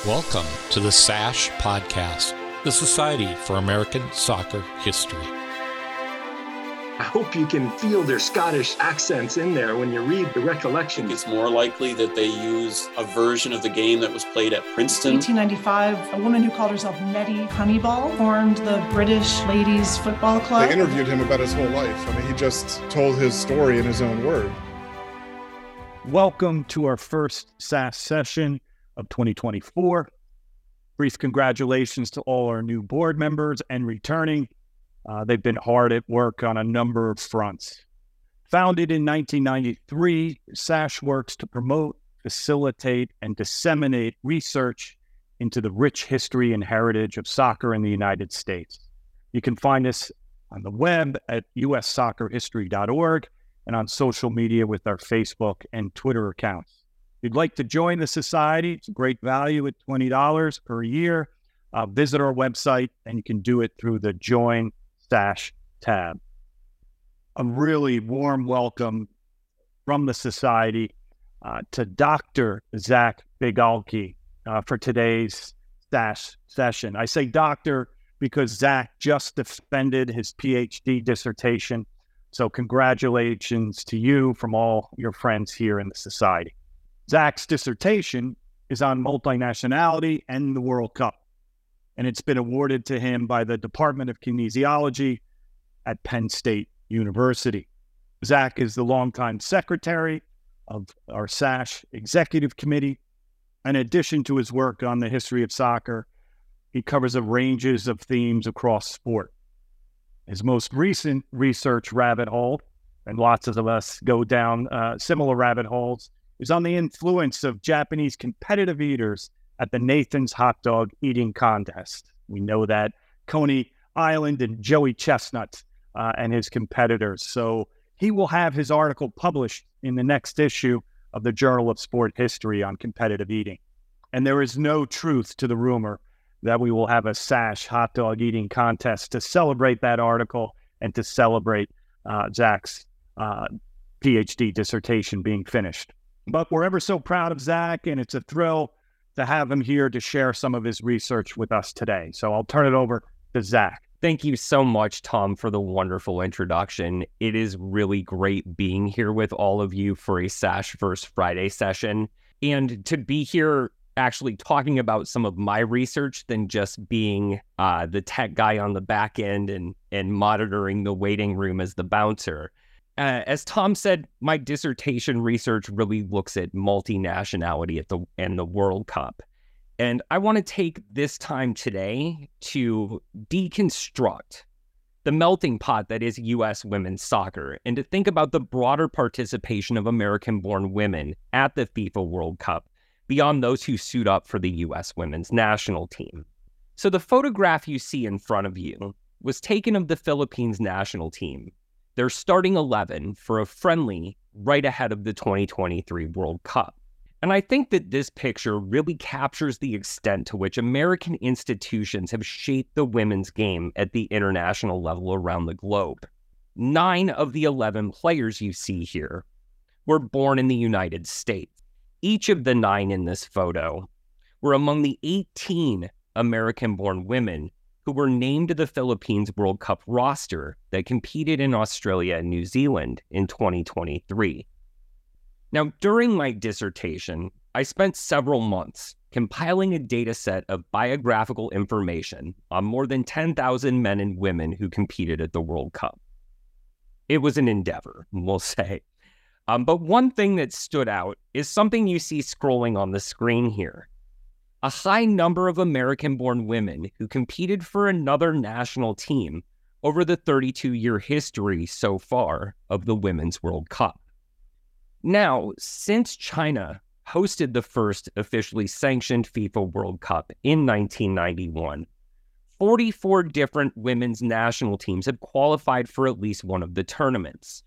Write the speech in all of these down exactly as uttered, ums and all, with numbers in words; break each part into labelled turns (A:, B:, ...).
A: Welcome to the SASH Podcast, the Society for American Soccer History.
B: I hope you can feel their Scottish accents in there when you read the recollections.
C: It's more likely that they use a version of the game that was played at Princeton.
D: eighteen ninety-five, a woman who called herself Nettie Honeyball formed the British Ladies Football Club.
E: They interviewed him about his whole life. I mean, he just told his story in his own word.
F: Welcome to our first SASH session of twenty twenty-four. Brief congratulations to all our new board members and returning. Uh, they've been hard at work on a number of fronts. Founded in nineteen ninety-three, SASH works to promote, facilitate, and disseminate research into the rich history and heritage of soccer in the United States. You can find us on the web at u s soccer history dot org and on social media with our Facebook and Twitter accounts. If you'd like to join the society, it's a great value at twenty dollars per year. Uh, visit our website, and you can do it through the Join SASH tab. A really warm welcome from the society uh, to Doctor Zach Bigalke uh, for today's SASH session. I say doctor because Zach just defended his P H D dissertation, so congratulations to you from all your friends here in the society. Zach's dissertation is on multinationality and the World Cup, and it's been awarded to him by the Department of Kinesiology at Penn State University. Zach is the longtime secretary of our SASH Executive Committee. In addition to his work on the history of soccer, he covers a range of themes across sport. His most recent research rabbit hole, and lots of us go down uh, similar rabbit holes, is on the influence of Japanese competitive eaters at the Nathan's Hot Dog Eating Contest. We know that Coney Island and Joey Chestnut uh, and his competitors. So he will have his article published in the next issue of the Journal of Sport History on competitive eating. And there is no truth to the rumor that we will have a SASH hot dog eating contest to celebrate that article and to celebrate uh, Zach's uh, P H D dissertation being finished. But we're ever so proud of Zach, and it's a thrill to have him here to share some of his research with us today. So I'll turn it over to Zach.
G: Thank you so much, Tom, for the wonderful introduction. It is really great being here with all of you for a SASH First Friday session, and to be here actually talking about some of my research than just being uh, the tech guy on the back end and, and monitoring the waiting room as the bouncer. Uh, as Tom said, my dissertation research really looks at multinationality at the and the World Cup. And I want to take this time today to deconstruct the melting pot that is U S women's soccer and to think about the broader participation of American-born women at the FIFA World Cup beyond those who suit up for the U S women's national team. So the photograph you see in front of you was taken of the Philippines national team. They're starting eleven for a friendly right ahead of the twenty twenty-three World Cup. And I think that this picture really captures the extent to which American institutions have shaped the women's game at the international level around the globe. Nine of the eleven players you see here were born in the United States. Each of the nine in this photo were among the eighteen American-born women who were named to the Philippines World Cup roster that competed in Australia and New Zealand in twenty twenty-three. Now, during my dissertation, I spent several months compiling a data set of biographical information on more than ten thousand men and women who competed at the World Cup. It was an endeavor, we'll say. Um, but one thing that stood out is something you see scrolling on the screen here. A high number of American-born women who competed for another national team over the thirty-two-year history so far of the Women's World Cup. Now, since China hosted the first officially sanctioned FIFA World Cup in nineteen ninety-one, forty-four different women's national teams have qualified for at least one of the tournaments.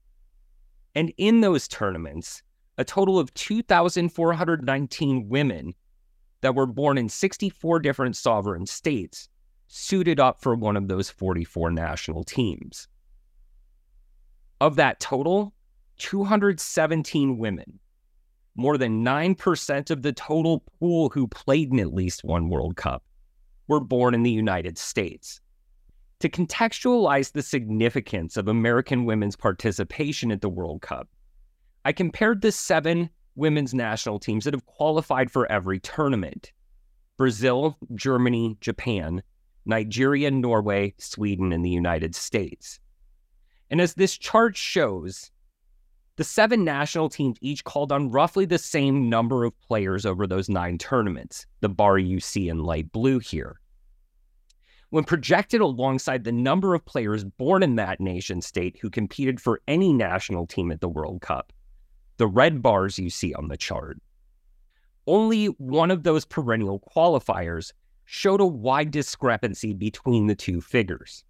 G: And in those tournaments, a total of two thousand four hundred nineteen women that were born in sixty-four different sovereign states suited up for one of those forty-four national teams. Of that total, two hundred seventeen women more than nine percent of the total pool who played in at least one World Cup were born in the United States. To contextualize the significance of American women's participation at the World Cup, I compared the seven women's national teams that have qualified for every tournament: Brazil, Germany, Japan, Nigeria, Norway, Sweden, and the United States. And as this chart shows, the seven national teams each called on roughly the same number of players over those nine tournaments, the bar you see in light blue here. When projected alongside the number of players born in that nation state who competed for any national team at the World Cup, the red bars you see on the chart, only one of those perennial qualifiers showed a wide discrepancy between the two figures.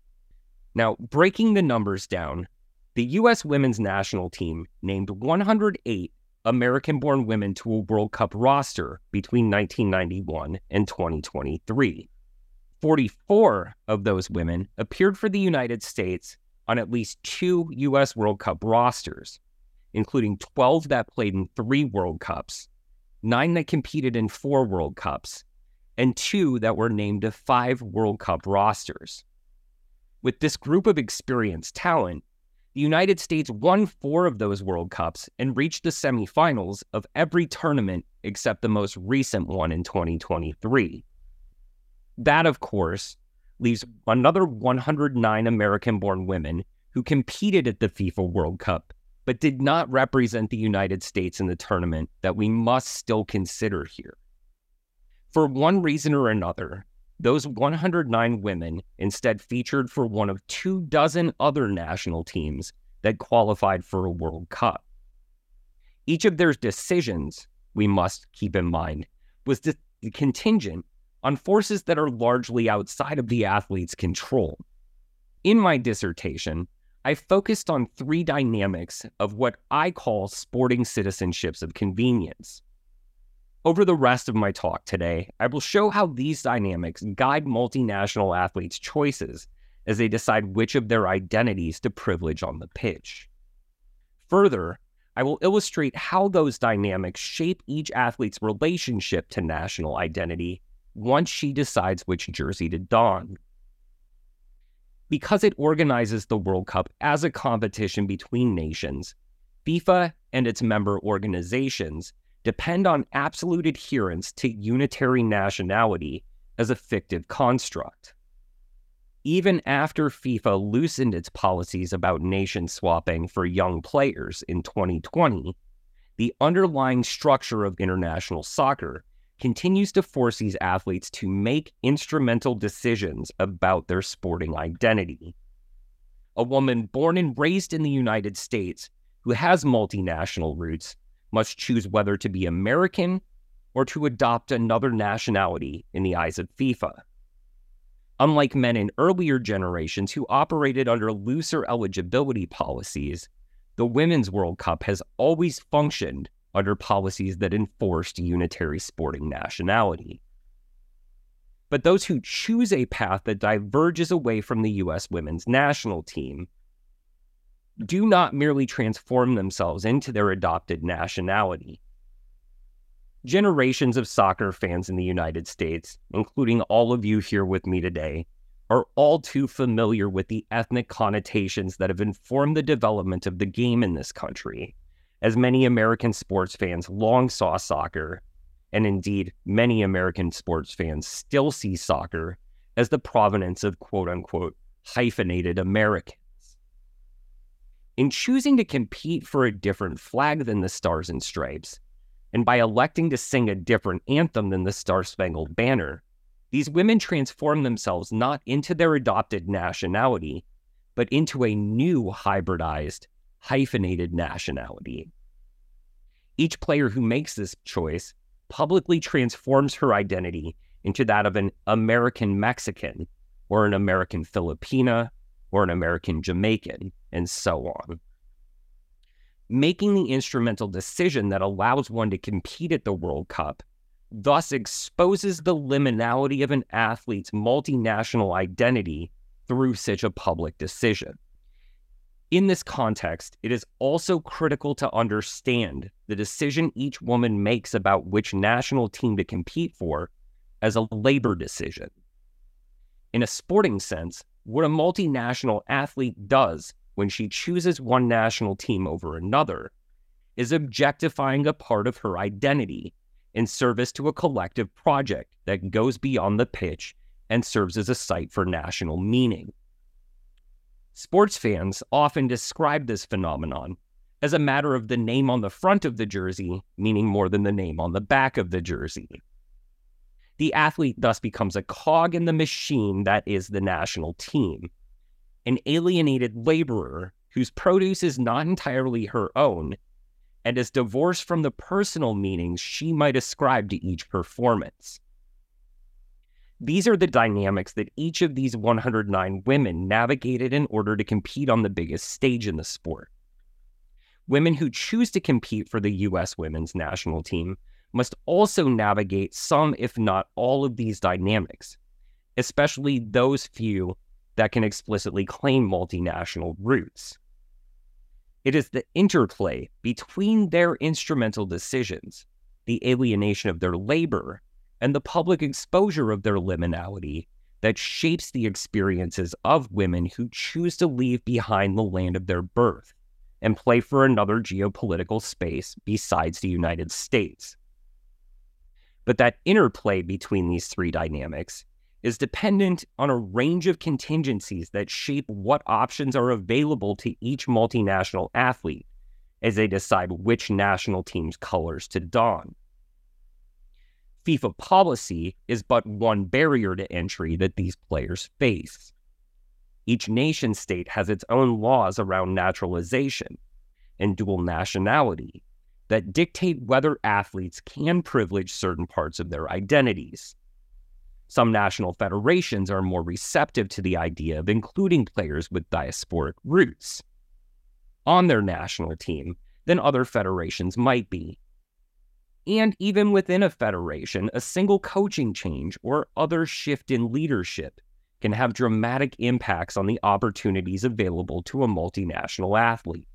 G: Now, breaking the numbers down, the U S women's national team named one hundred eight American-born women to a World Cup roster between nineteen ninety-one and twenty twenty-three. forty-four of those women appeared for the United States on at least two U S World Cup rosters, including twelve that played in three World Cups, nine that competed in four World Cups, and two that were named to five World Cup rosters. With this group of experienced talent, the United States won four of those World Cups and reached the semifinals of every tournament except the most recent one in twenty twenty-three. That, of course, leaves another one hundred nine American-born women who competed at the FIFA World Cup but did not represent the United States in the tournament that we must still consider here. For one reason or another, those one hundred nine women instead featured for one of two dozen other national teams that qualified for a World Cup. Each of their decisions, we must keep in mind, was de- contingent on forces that are largely outside of the athlete's control. In my dissertation, I focused on three dynamics of what I call sporting citizenships of convenience. Over the rest of my talk today, I will show how these dynamics guide multinational athletes' choices as they decide which of their identities to privilege on the pitch. Further, I will illustrate how those dynamics shape each athlete's relationship to national identity once she decides which jersey to don. Because it organizes the World Cup as a competition between nations, FIFA and its member organizations depend on absolute adherence to unitary nationality as a fictive construct. Even after FIFA loosened its policies about nation swapping for young players in twenty twenty, the underlying structure of international soccer continues to force these athletes to make instrumental decisions about their sporting identity. A woman born and raised in the United States who has multinational roots must choose whether to be American or to adopt another nationality in the eyes of FIFA. Unlike men in earlier generations who operated under looser eligibility policies, the Women's World Cup has always functioned under policies that enforced unitary sporting nationality. But those who choose a path that diverges away from the U S women's national team do not merely transform themselves into their adopted nationality. Generations of soccer fans in the United States, including all of you here with me today, are all too familiar with the ethnic connotations that have informed the development of the game in this country, as many American sports fans long saw soccer, and indeed many American sports fans still see soccer as the provenance of quote-unquote hyphenated Americans. In choosing to compete for a different flag than the Stars and Stripes, and by electing to sing a different anthem than the Star-Spangled Banner, these women transform themselves not into their adopted nationality, but into a new hybridized, hyphenated nationality. Each player who makes this choice publicly transforms her identity into that of an American Mexican, or an American Filipina, or an American Jamaican, and so on. Making the instrumental decision that allows one to compete at the World Cup thus exposes the liminality of an athlete's multinational identity through such a public decision. In this context, it is also critical to understand the decision each woman makes about which national team to compete for as a labor decision. In a sporting sense, what a multinational athlete does when she chooses one national team over another is objectifying a part of her identity in service to a collective project that goes beyond the pitch and serves as a site for national meaning. Sports fans often describe this phenomenon as a matter of the name on the front of the jersey meaning more than the name on the back of the jersey. The athlete thus becomes a cog in the machine that is the national team, an alienated laborer whose produce is not entirely her own and is divorced from the personal meanings she might ascribe to each performance. These are the dynamics that each of these one hundred nine women navigated in order to compete on the biggest stage in the sport. Women who choose to compete for the U S women's national team must also navigate some, if not all, of these dynamics, especially those few that can explicitly claim multinational roots. It is the interplay between their instrumental decisions, the alienation of their labor, and the public exposure of their liminality that shapes the experiences of women who choose to leave behind the land of their birth and play for another geopolitical space besides the United States. But that interplay between these three dynamics is dependent on a range of contingencies that shape what options are available to each multinational athlete as they decide which national team's colors to don. FIFA policy is but one barrier to entry that these players face. Each nation state has its own laws around naturalization and dual nationality that dictate whether athletes can privilege certain parts of their identities. Some national federations are more receptive to the idea of including players with diasporic roots on their national team than other federations might be. And even within a federation, a single coaching change or other shift in leadership can have dramatic impacts on the opportunities available to a multinational athlete.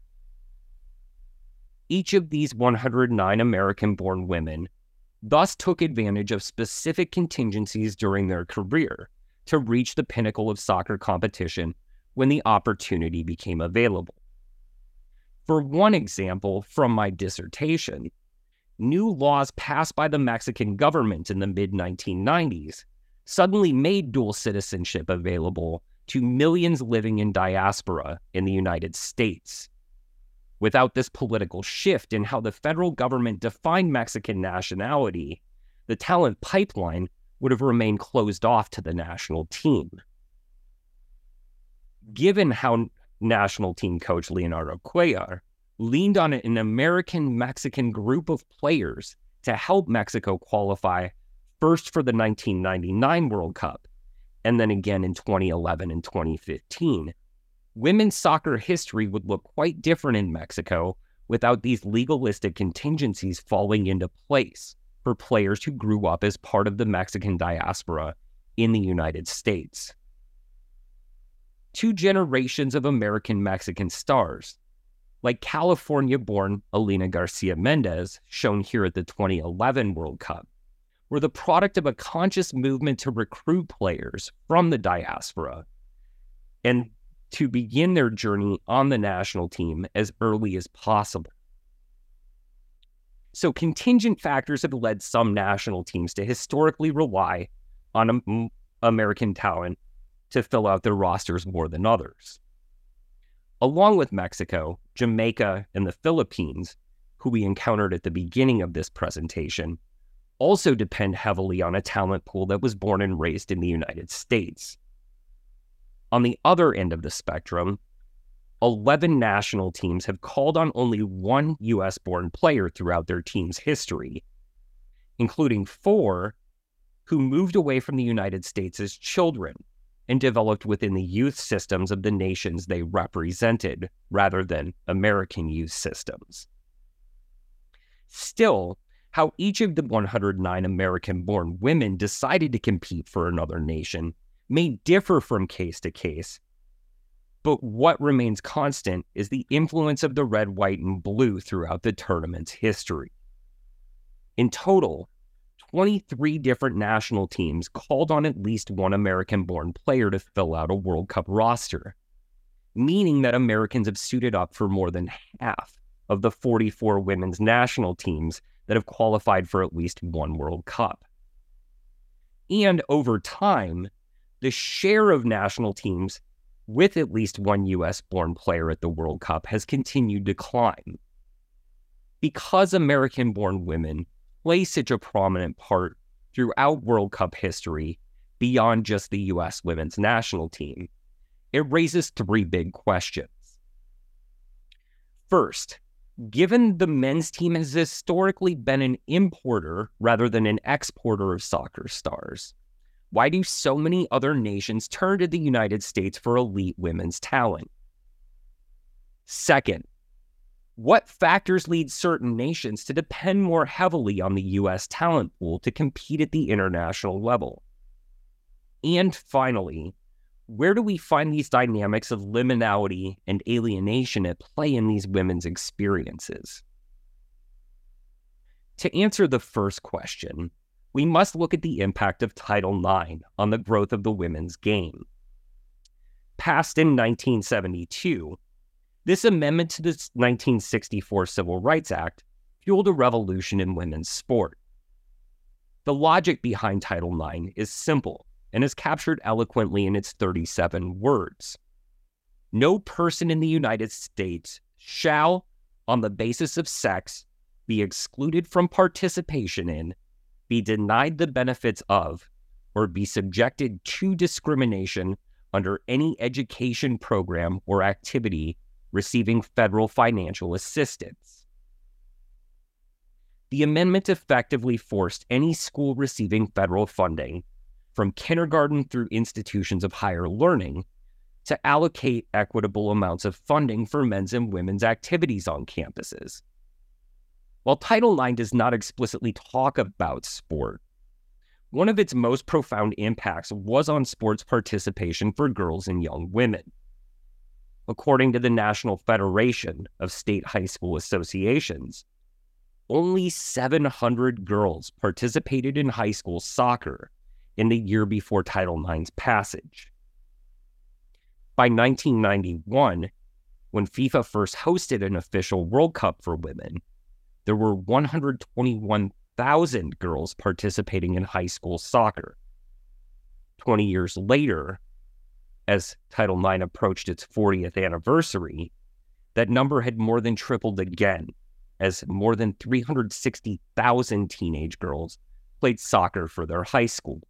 G: Each of these one hundred nine American-born women thus took advantage of specific contingencies during their career to reach the pinnacle of soccer competition when the opportunity became available. For one example from my dissertation, new laws passed by the Mexican government in the mid nineteen nineties suddenly made dual citizenship available to millions living in diaspora in the United States. Without this political shift in how the federal government defined Mexican nationality, the talent pipeline would have remained closed off to the national team. Given how national team coach Leonardo Cuellar leaned on an American-Mexican group of players to help Mexico qualify first for the nineteen ninety-nine World Cup, and then again in twenty eleven and twenty fifteen, women's soccer history would look quite different in Mexico without these legalistic contingencies falling into place for players who grew up as part of the Mexican diaspora in the United States. Two generations of American-Mexican stars, like California-born Elena Garcia Mendez, shown here at the twenty eleven World Cup, were the product of a conscious movement to recruit players from the diaspora and to begin their journey on the national team as early as possible. So contingent factors have led some national teams to historically rely on um, American talent to fill out their rosters more than others. Along with Mexico, Jamaica, and the Philippines, who we encountered at the beginning of this presentation, also depend heavily on a talent pool that was born and raised in the United States. On the other end of the spectrum, eleven national teams have called on only one U S-born player throughout their team's history, including four who moved away from the United States as children and developed within the youth systems of the nations they represented rather than American youth systems. Still, how each of the one hundred nine American-born women decided to compete for another nation may differ from case to case, But what remains constant is the influence of the red, white, and blue throughout the tournament's history. In total, twenty-three different national teams called on at least one American-born player to fill out a World Cup roster, meaning that Americans have suited up for more than half of the forty-four women's national teams that have qualified for at least one World Cup. And over time, the share of national teams with at least one U S-born player at the World Cup has continued to climb. Because American-born women play such a prominent part throughout World Cup history beyond just the U S women's national team, it raises three big questions. First, given the men's team has historically been an importer rather than an exporter of soccer stars, why do so many other nations turn to the United States for elite women's talent? Second, what factors lead certain nations to depend more heavily on the U S talent pool to compete at the international level? And finally, where do we find these dynamics of liminality and alienation at play in these women's experiences? To answer the first question, we must look at the impact of Title nine on the growth of the women's game. Passed in nineteen seventy-two, this amendment to the nineteen sixty-four Civil Rights Act fueled a revolution in women's sport. The logic behind Title nine is simple and is captured eloquently in its thirty-seven words. No person in the United States shall, on the basis of sex, be excluded from participation in, be denied the benefits of, or be subjected to discrimination under any education program or activity receiving federal financial assistance. The amendment effectively forced any school receiving federal funding, from kindergarten through institutions of higher learning, to allocate equitable amounts of funding for men's and women's activities on campuses. While Title nine does not explicitly talk about sport, one of its most profound impacts was on sports participation for girls and young women. According to the National Federation of State High School Associations, only seven hundred girls participated in high school soccer in the year before Title nine's passage. By nineteen ninety-one, when FIFA first hosted an official World Cup for women, there were one hundred twenty-one thousand girls participating in high school soccer. twenty years later, as Title nine approached its fortieth anniversary, that number had more than tripled again, as more than three hundred sixty thousand teenage girls played soccer for their high schools.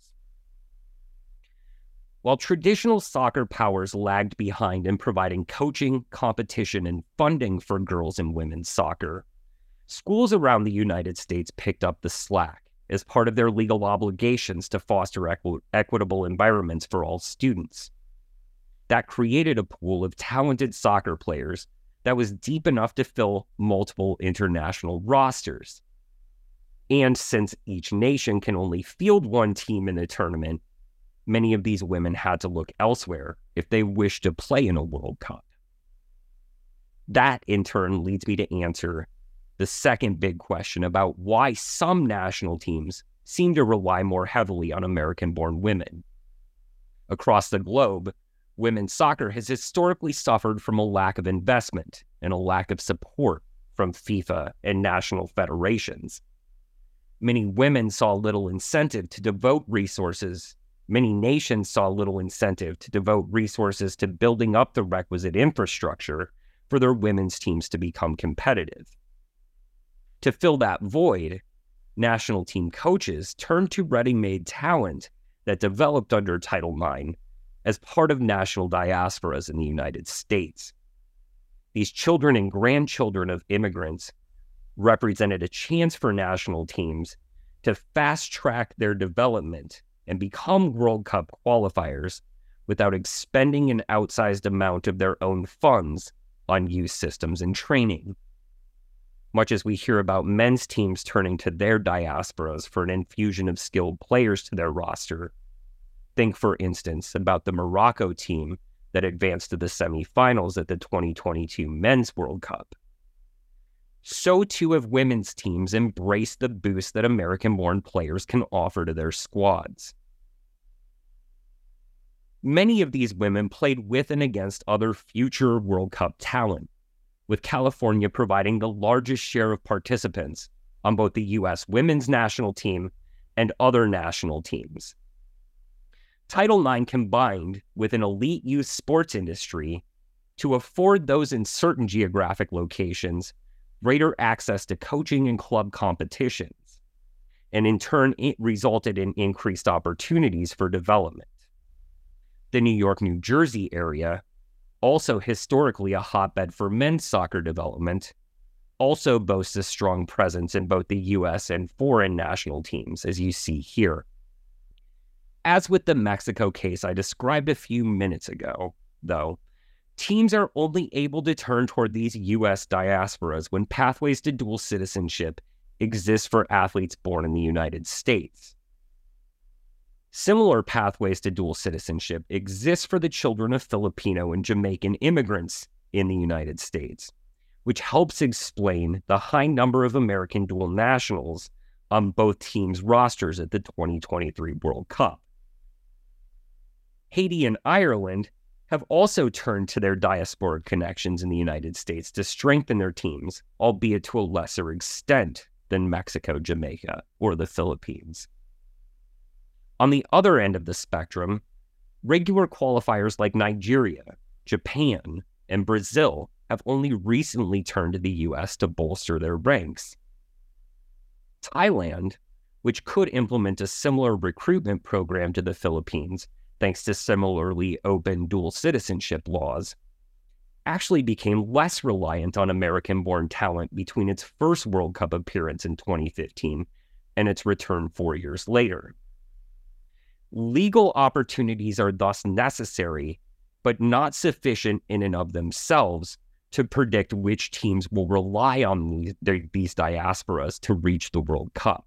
G: While traditional soccer powers lagged behind in providing coaching, competition, and funding for girls and women's soccer, schools around the United States picked up the slack as part of their legal obligations to foster equi- equitable environments for all students. That created a pool of talented soccer players that was deep enough to fill multiple international rosters. And since each nation can only field one team in a tournament, many of these women had to look elsewhere if they wished to play in a World Cup. That, in turn, leads me to answer the second big question about why some national teams seem to rely more heavily on American-born women. Across the globe, women's soccer has historically suffered from a lack of investment and a lack of support from FIFA and national federations. Many women saw little incentive to devote resources. Many nations saw little incentive to devote resources to building up the requisite infrastructure for their women's teams to become competitive. To fill that void, national team coaches turned to ready-made talent that developed under Title nine as part of national diasporas in the United States. These children and grandchildren of immigrants represented a chance for national teams to fast-track their development and become World Cup qualifiers without expending an outsized amount of their own funds on youth systems and training. Much as we hear about men's teams turning to their diasporas for an infusion of skilled players to their roster, think, for instance, about the Morocco team that advanced to the semifinals at the twenty twenty-two Men's World Cup. So too have women's teams embraced the boost that American-born players can offer to their squads. Many of these women played with and against other future World Cup talent, with California providing the largest share of participants on both the U S women's national team and other national teams. Title nine combined with an elite youth sports industry to afford those in certain geographic locations greater access to coaching and club competitions, and in turn it resulted in increased opportunities for development. The New York, New Jersey area, also historically a hotbed for men's soccer development, also boasts a strong presence in both the U S and foreign national teams, as you see here. As with the Mexico case I described a few minutes ago, though, teams are only able to turn toward these U S diasporas when pathways to dual citizenship exist for athletes born in the United States. Similar pathways to dual citizenship exist for the children of Filipino and Jamaican immigrants in the United States, which helps explain the high number of American dual nationals on both teams' rosters at the twenty twenty-three World Cup. Haiti and Ireland have also turned to their diasporic connections in the United States to strengthen their teams, albeit to a lesser extent than Mexico, Jamaica, or the Philippines. On the other end of the spectrum, regular qualifiers like Nigeria, Japan, and Brazil have only recently turned to the U S to bolster their ranks. Thailand, which could implement a similar recruitment program to the Philippines thanks to similarly open dual citizenship laws, actually became less reliant on American-born talent between its first World Cup appearance in twenty fifteen and its return four years later. Legal opportunities are thus necessary, but not sufficient in and of themselves to predict which teams will rely on these, these diasporas to reach the World Cup.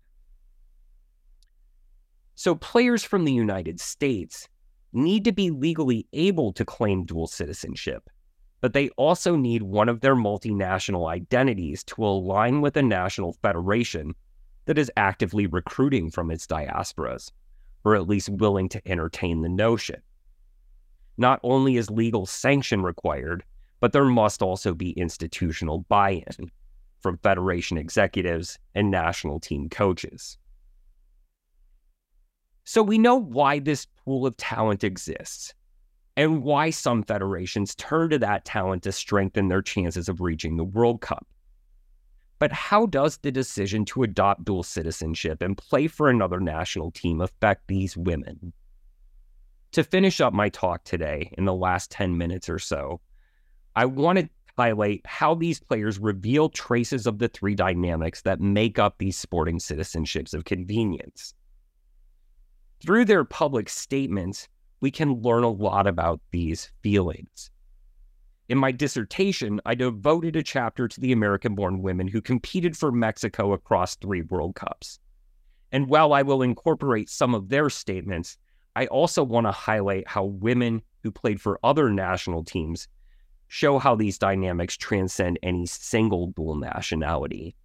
G: So players from the United States need to be legally able to claim dual citizenship, but they also need one of their multinational identities to align with a national federation that is actively recruiting from its diasporas, or at least willing to entertain the notion. Not only is legal sanction required, but there must also be institutional buy-in from federation executives and national team coaches. So we know why this pool of talent exists, and why some federations turn to that talent to strengthen their chances of reaching the World Cup. But how does the decision to adopt dual citizenship and play for another national team affect these women? To finish up my talk today, in the last ten minutes or so, I want to highlight how these players reveal traces of the three dynamics that make up these sporting citizenships of convenience. Through their public statements, we can learn a lot about these feelings. In my dissertation, I devoted a chapter to the American-born women who competed for Mexico across three World Cups. And while I will incorporate some of their statements, I also want to highlight how women who played for other national teams show how these dynamics transcend any single dual nationality.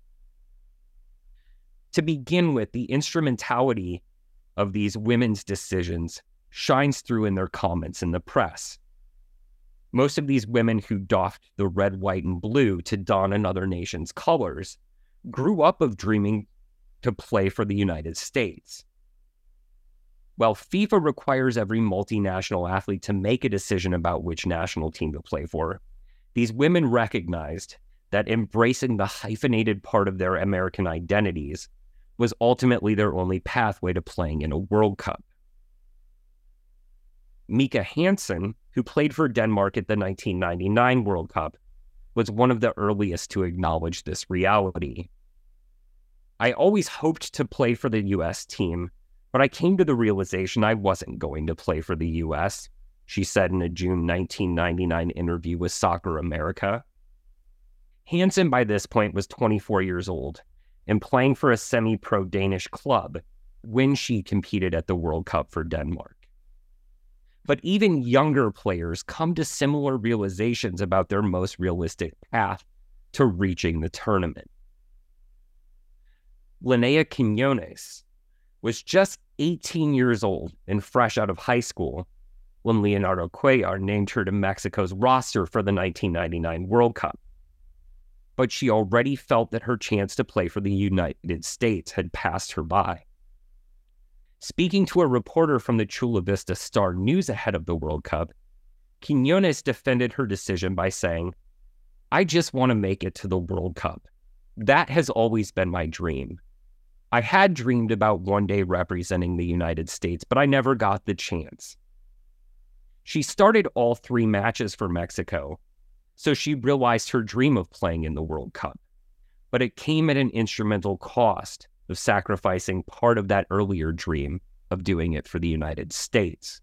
G: To begin with, the instrumentality of these women's decisions shines through in their comments in the press. Most of these women who doffed the red, white, and blue to don another nation's colors grew up of dreaming to play for the United States. While FIFA requires every multinational athlete to make a decision about which national team to play for, these women recognized that embracing the hyphenated part of their American identities was ultimately their only pathway to playing in a World Cup. Mika Hansen, who played for Denmark at the nineteen ninety-nine World Cup, was one of the earliest to acknowledge this reality. I always hoped to play for the U S team, but I came to the realization I wasn't going to play for the U S, she said in a June nineteen ninety-nine interview with Soccer America. Hansen by this point was twenty-four years old and playing for a semi-pro Danish club when she competed at the World Cup for Denmark. But even younger players come to similar realizations about their most realistic path to reaching the tournament. Linnea Quiñones was just eighteen years old and fresh out of high school when Leonardo Cuellar named her to Mexico's roster for the nineteen ninety-nine World Cup. But she already felt that her chance to play for the United States had passed her by. Speaking to a reporter from the Chula Vista Star News ahead of the World Cup, Quiñones defended her decision by saying, "I just want to make it to the World Cup. That has always been my dream. I had dreamed about one day representing the United States, but I never got the chance." She started all three matches for Mexico, so she realized her dream of playing in the World Cup. But it came at an instrumental cost of sacrificing part of that earlier dream of doing it for the United States.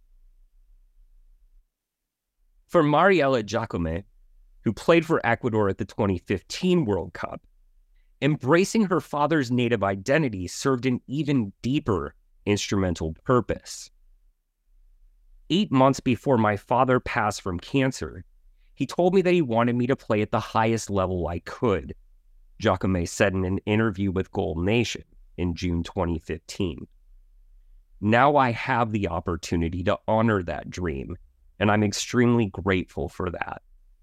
G: For Mariela Giacome, who played for Ecuador at the twenty fifteen World Cup, embracing her father's native identity served an even deeper instrumental purpose. Eight months before my father passed from cancer, he told me that he wanted me to play at the highest level I could, Giacome said in an interview with Goal Nation in June twenty fifteen. Now I have the opportunity to honor that dream, and I'm extremely grateful for that.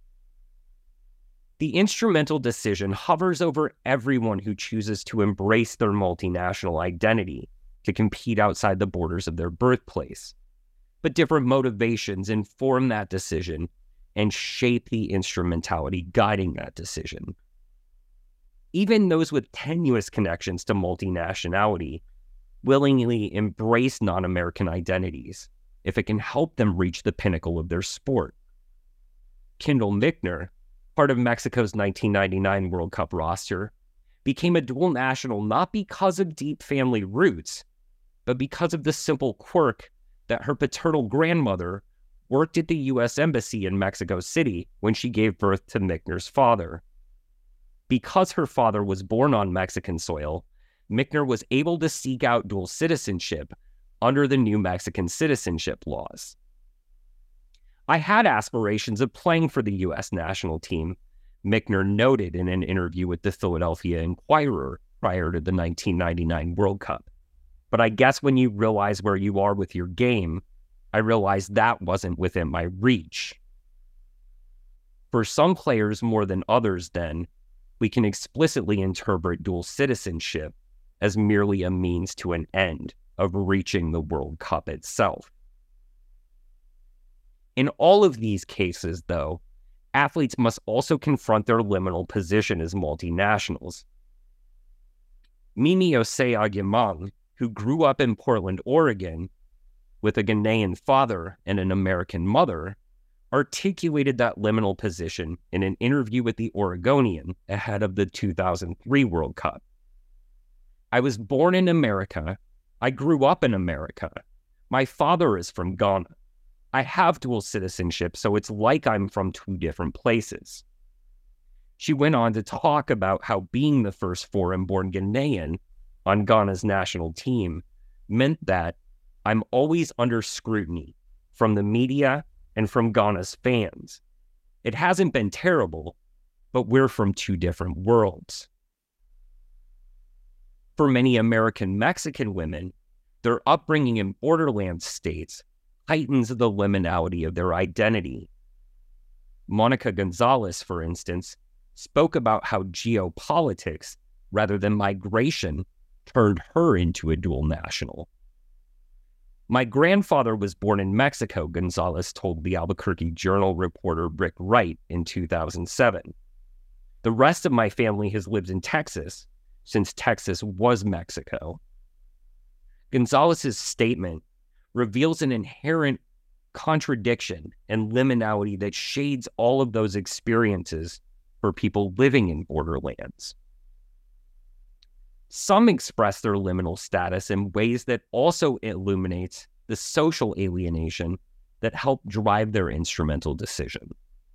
G: The instrumental decision hovers over everyone who chooses to embrace their multinational identity to compete outside the borders of their birthplace. But different motivations inform that decision and shape the instrumentality guiding that decision. Even those with tenuous connections to multinationality willingly embrace non-American identities if it can help them reach the pinnacle of their sport. Kendall Michner, part of Mexico's nineteen ninety-nine World Cup roster, became a dual national not because of deep family roots, but because of the simple quirk that her paternal grandmother worked at the U S Embassy in Mexico City when she gave birth to Michner's father. Because her father was born on Mexican soil, Michner was able to seek out dual citizenship under the new Mexican citizenship laws. I had aspirations of playing for the U S national team, Michner noted in an interview with the Philadelphia Inquirer prior to the nineteen ninety-nine World Cup. But I guess when you realize where you are with your game, I realized that wasn't within my reach. For some players more than others, then, we can explicitly interpret dual citizenship as merely a means to an end of reaching the World Cup itself. In all of these cases, though, athletes must also confront their liminal position as multinationals. Mimi Osei Agyemang, who grew up in Portland, Oregon, with a Ghanaian father and an American mother, articulated that liminal position in an interview with the Oregonian ahead of the two thousand three World Cup. "I was born in America. I grew up in America. My father is from Ghana. I have dual citizenship, so it's like I'm from two different places." She went on to talk about how being the first foreign-born Ghanaian on Ghana's national team meant that I'm always under scrutiny from the media and from Ghana's fans. It hasn't been terrible, but we're from two different worlds. For many American Mexican women, their upbringing in borderland states heightens the liminality of their identity. Monica Gonzalez, for instance, spoke about how geopolitics, rather than migration, turned her into a dual national. "My grandfather was born in Mexico," Gonzalez told the Albuquerque Journal reporter Rick Wright in two thousand seven. "The rest of my family has lived in Texas since Texas was Mexico." Gonzalez's statement reveals an inherent contradiction and liminality that shades all of those experiences for people living in borderlands. Some express their liminal status in ways that also illuminates the social alienation that helped drive their instrumental decision.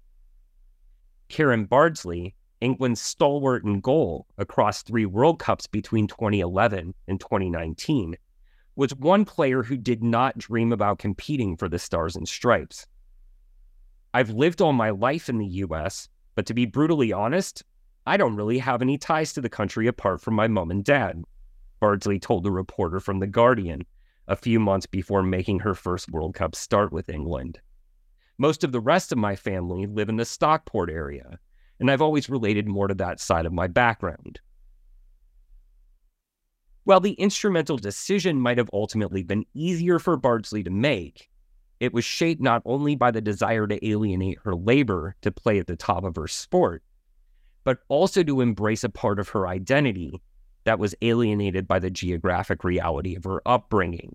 G: Karen Bardsley, England's stalwart in goal across three World Cups between twenty eleven and twenty nineteen, was one player who did not dream about competing for the Stars and Stripes. I've lived all my life in the U S, but to be brutally honest, I don't really have any ties to the country apart from my mom and dad, Bardsley told a reporter from The Guardian a few months before making her first World Cup start with England. Most of the rest of my family live in the Stockport area, and I've always related more to that side of my background. While the instrumental decision might have ultimately been easier for Bardsley to make, it was shaped not only by the desire to alienate her labor to play at the top of her sport, but also to embrace a part of her identity that was alienated by the geographic reality of her upbringing.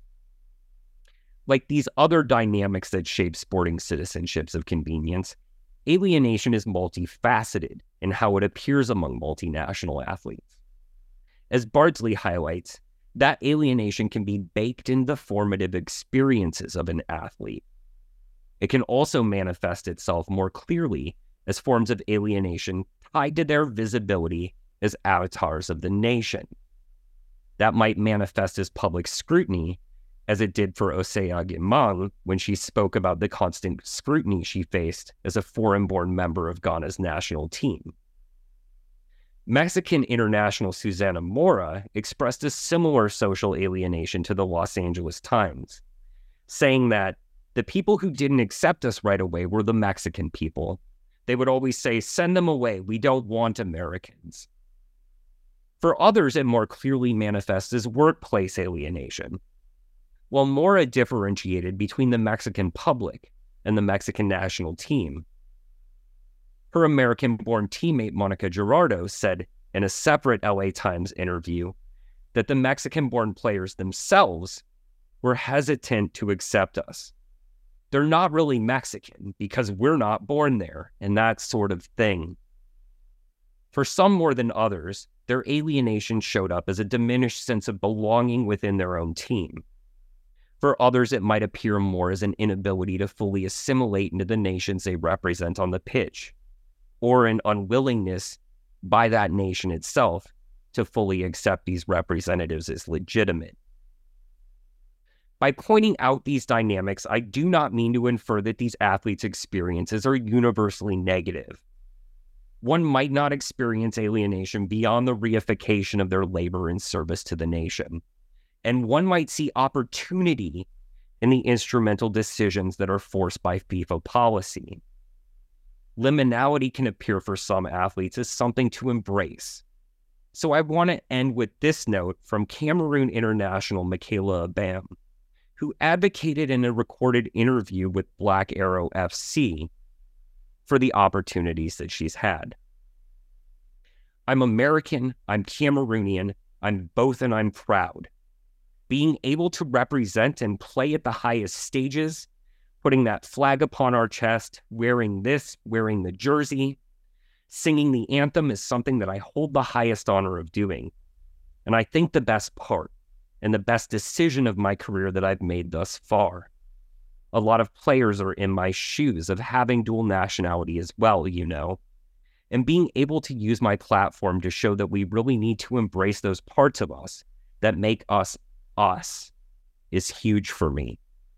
G: Like these other dynamics that shape sporting citizenships of convenience, alienation is multifaceted in how it appears among multinational athletes. As Bardsley highlights, that alienation can be baked in the formative experiences of an athlete. It can also manifest itself more clearly as forms of alienation tied to their visibility as avatars of the nation. That might manifest as public scrutiny, as it did for Osei Agimang when she spoke about the constant scrutiny she faced as a foreign-born member of Ghana's national team. Mexican international Susana Mora expressed a similar social alienation to the Los Angeles Times, saying that the people who didn't accept us right away were the Mexican people. They would always say, "Send them away, we don't want Americans." For others, it more clearly manifests as workplace alienation. While Mora differentiated between the Mexican public and the Mexican national team, her American-born teammate Monica Gerardo said in a separate L A Times interview that the Mexican-born players themselves were hesitant to accept us. They're not really Mexican because we're not born there, and that sort of thing. For some more than others, their alienation showed up as a diminished sense of belonging within their own team. For others, it might appear more as an inability to fully assimilate into the nations they represent on the pitch, or an unwillingness by that nation itself to fully accept these representatives as legitimate. By pointing out these dynamics, I do not mean to infer that these athletes' experiences are universally negative. One might not experience alienation beyond the reification of their labor and service to the nation, and one might see opportunity in the instrumental decisions that are forced by FIFA policy. Liminality can appear for some athletes as something to embrace. So I want to end with this note from Cameroon international Michaela Abam, who advocated in a recorded interview with Black Arrow F C for the opportunities that she's had. "I'm American, I'm Cameroonian, I'm both, and I'm proud. Being able to represent and play at the highest stages, putting that flag upon our chest, wearing this, wearing the jersey, singing the anthem is something that I hold the highest honor of doing. And I think the best part and the best decision of my career that I've made thus far. A lot of players are in my shoes of having dual nationality as well, you know. And being able to use my platform to show that we really need to embrace those parts of us that make us us is huge for me."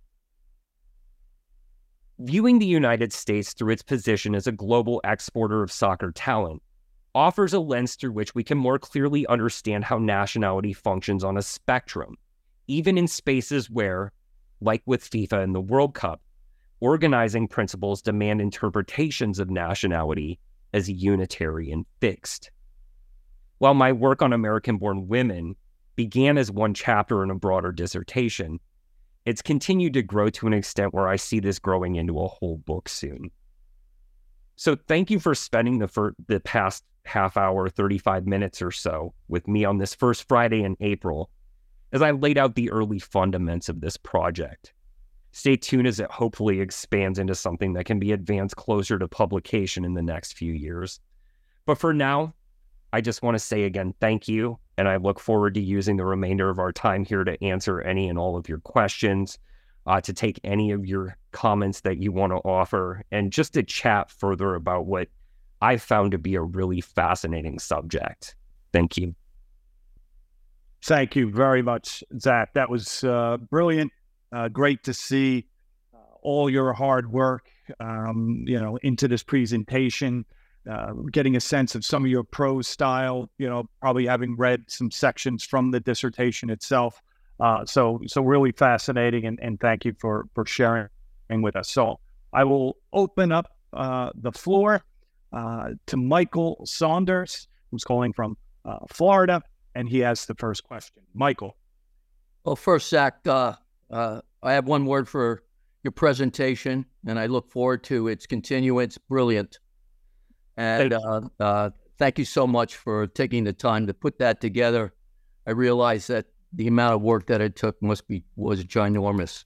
G: Viewing the United States through its position as a global exporter of soccer talent offers a lens through which we can more clearly understand how nationality functions on a spectrum, even in spaces where, like with FIFA and the World Cup, organizing principles demand interpretations of nationality as unitary and fixed. While my work on American-born women began as one chapter in a broader dissertation, it's continued to grow to an extent where I see this growing into a whole book soon. So thank you for spending the, fir- the past half hour, thirty-five minutes or so with me on this first Friday in April as I laid out the early fundaments of this project. Stay tuned as it hopefully expands into something that can be advanced closer to publication in the next few years. But for now, I just want to say again, thank you, and I look forward to using the remainder of our time here to answer any and all of your questions, uh, to take any of your comments that you want to offer, and just to chat further about what I found to be a really fascinating subject. Thank you.
F: Thank you very much, Zach. That was uh, brilliant. Uh, great to see uh, all your hard work, um, you know, into this presentation, uh, getting a sense of some of your prose style, you know, probably having read some sections from the dissertation itself. Uh, so, so really fascinating, and, and thank you for, for sharing with us. So I will open up uh, the floor uh, to Michael Saunders, who's calling from uh, Florida. And he has the first question. Michael.
H: Well, first, Zach, uh, uh, I have one word for your presentation, and I look forward to its continuance. Brilliant. And uh, uh, thank you so much for taking the time to put that together. I realize that the amount of work that it took must be was ginormous.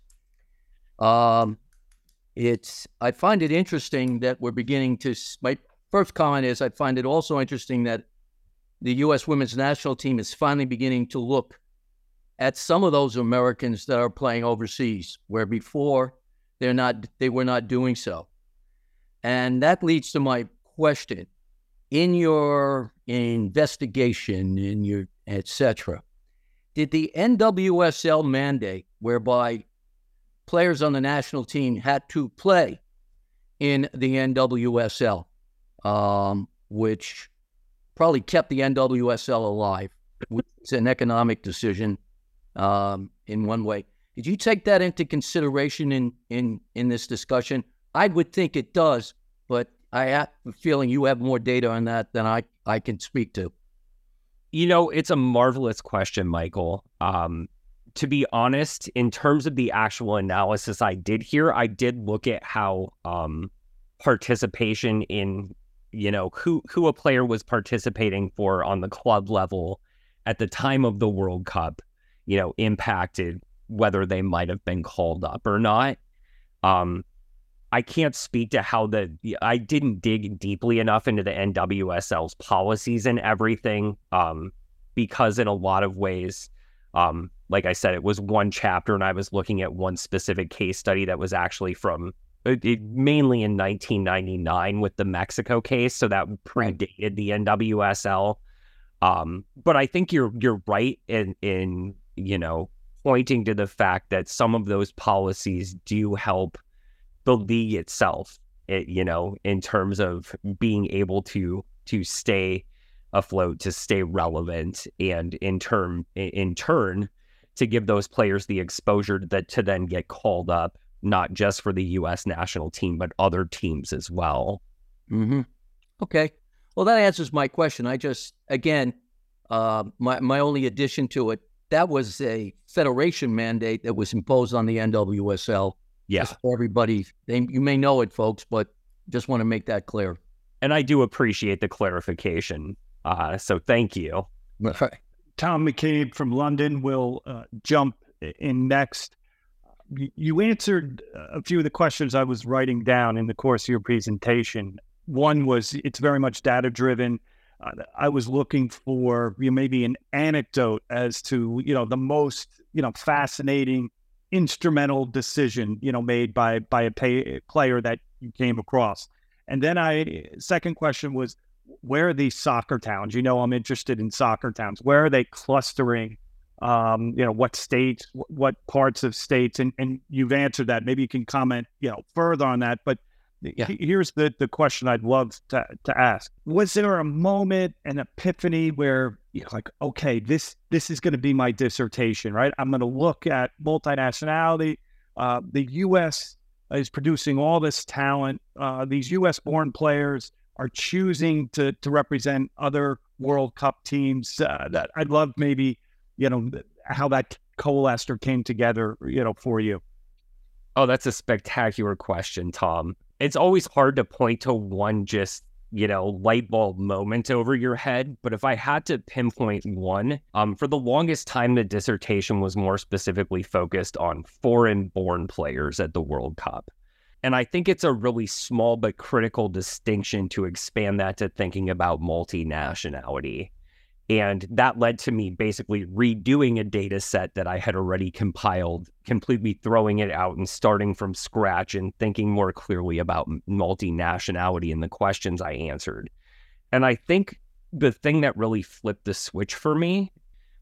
H: Um, it's I find it interesting that we're beginning to. My first comment is I find it also interesting that the U S women's national team is finally beginning to look at some of those Americans that are playing overseas, where before they're not, they were not doing so. And that leads to my question. In your investigation, in your et cetera, did the N W S L mandate, whereby players on the national team had to play in the N W S L, um, which probably kept the N W S L alive, which is an economic decision um, in one way. Did you take that into consideration in, in, in this discussion? I would think it does, but I have a feeling you have more data on that than I, I can speak to.
G: You know, it's a marvelous question, Michael. Um, to be honest, in terms of the actual analysis I did here, I did look at how um, participation in you know, who, who a player was participating for on the club level at the time of the World Cup, you know, impacted whether they might have been called up or not. Um, I can't speak to how the, I didn't dig deeply enough into the N W S L's policies and everything, um, because in a lot of ways, um, like I said, it was one chapter and I was looking at one specific case study that was actually from It, it, mainly in nineteen ninety-nine with the Mexico case, so that predated the N W S L. Um, but I think you're you're right in in you know pointing to the fact that some of those policies do help the league itself. It, you know, in terms of being able to to stay afloat, to stay relevant, and in turn in turn to give those players the exposure that to then get called up, not just for the U S national team, but other teams as well.
H: Mm-hmm. Okay. Well, that answers my question. I just, again, uh, my, my only addition to it, that was a federation mandate that was imposed on the N W S L.
G: Yeah.
H: Just for everybody, they, you may know it, folks, but just want to make that clear.
G: And I do appreciate the clarification. Uh, so thank you.
F: Tom McCabe from London will uh, jump in next. You answered a few of the questions I was writing down in the course of your presentation. One was, it's very much data-driven. Uh, I was looking for you know, maybe an anecdote as to, you know, the most, you know, fascinating instrumental decision, you know, made by by a pay, player that you came across. And then I, second question was, where are these soccer towns? You know, I'm interested in soccer towns. Where are they clustering? Um, you know, what states, what parts of states, and, and you've answered that. Maybe you can comment, you know, further on that. But yeah. here's the, the question I'd love to, to ask. Was there a moment, an epiphany where you're like, okay, this, this is going to be my dissertation, right? I'm going to look at multinationality. Uh, the U S is producing all this talent. Uh, these U S born players are choosing to, to represent other World Cup teams. Uh, that I'd love maybe, you know, how that coalesced or came together, you know, for you.
G: Oh, that's a spectacular question, Tom. It's always hard to point to one just, you know, light bulb moment over your head. But if I had to pinpoint one, um, for the longest time, the dissertation was more specifically focused on foreign-born players at the World Cup. And I think it's a really small but critical distinction to expand that to thinking about multinationality. And that led to me basically redoing a data set that I had already compiled, completely throwing it out and starting from scratch and thinking more clearly about multinationality and the questions I answered. And I think the thing that really flipped the switch for me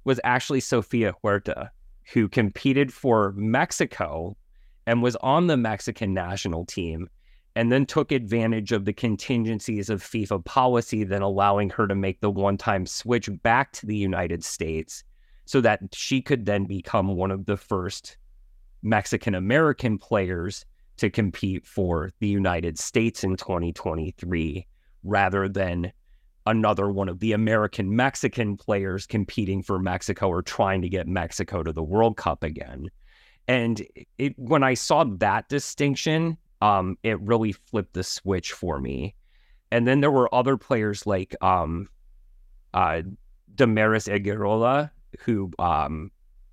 G: was actually Sofia Huerta, who competed for Mexico and was on the Mexican national team, and then took advantage of the contingencies of FIFA policy, then allowing her to make the one-time switch back to the United States so that she could then become one of the first Mexican-American players to compete for the United States in twenty twenty-three, rather than another one of the American-Mexican players competing for Mexico or trying to get Mexico to the World Cup again. And it, when I saw that distinction, um, it really flipped the switch for me. And then there were other players like um, uh, Damaris Eguirola, who um,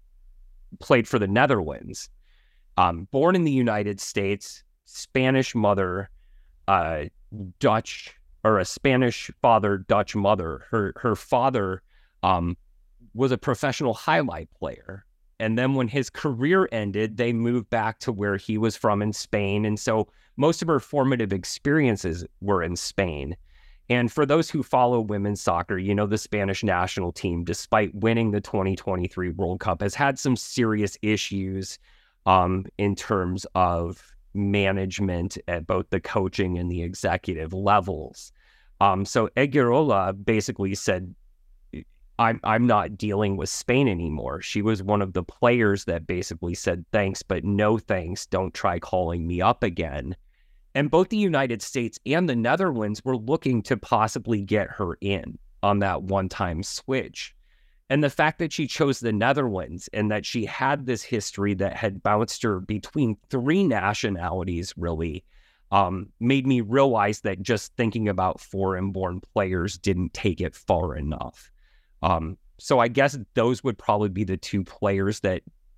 G: played for the Netherlands. Um, born in the United States, Spanish mother, uh, Dutch, or a Spanish father, Dutch mother. Her her father um, was a professional highlight player. And then when his career ended, they moved back to where he was from in Spain. And so most of her formative experiences were in Spain. And for those who follow women's soccer, you know, the Spanish national team, despite winning the twenty twenty-three World Cup, has had some serious issues um, in terms of management at both the coaching and the executive levels. Um, so Eguirola basically said, I'm, I'm not dealing with Spain anymore. She was one of the players that basically said, thanks, but no thanks. Don't try calling me up again. And both the United States and the Netherlands were looking to possibly get her in on that one-time switch. And the fact that she chose the Netherlands and that she had this history that had bounced her between three nationalities really um, made me realize that just thinking about foreign-born players didn't take it far enough. Um, so I guess those would probably be the two players that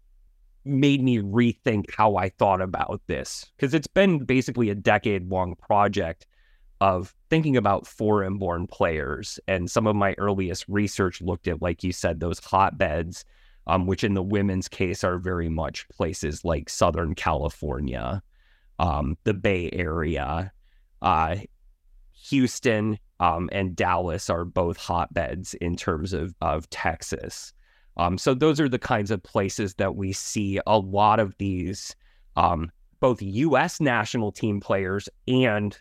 G: made me rethink how I thought about this, because it's been basically a decade-long project of thinking about foreign-born players. And some of my earliest research looked at, like you said, those hotbeds, um, which in the women's case are very much places like Southern California, um, the Bay Area, uh, Houston, um, and Dallas are both hotbeds in terms of, of Texas. Um, so those are the kinds of places that we see a lot of these, um, both U S national team players and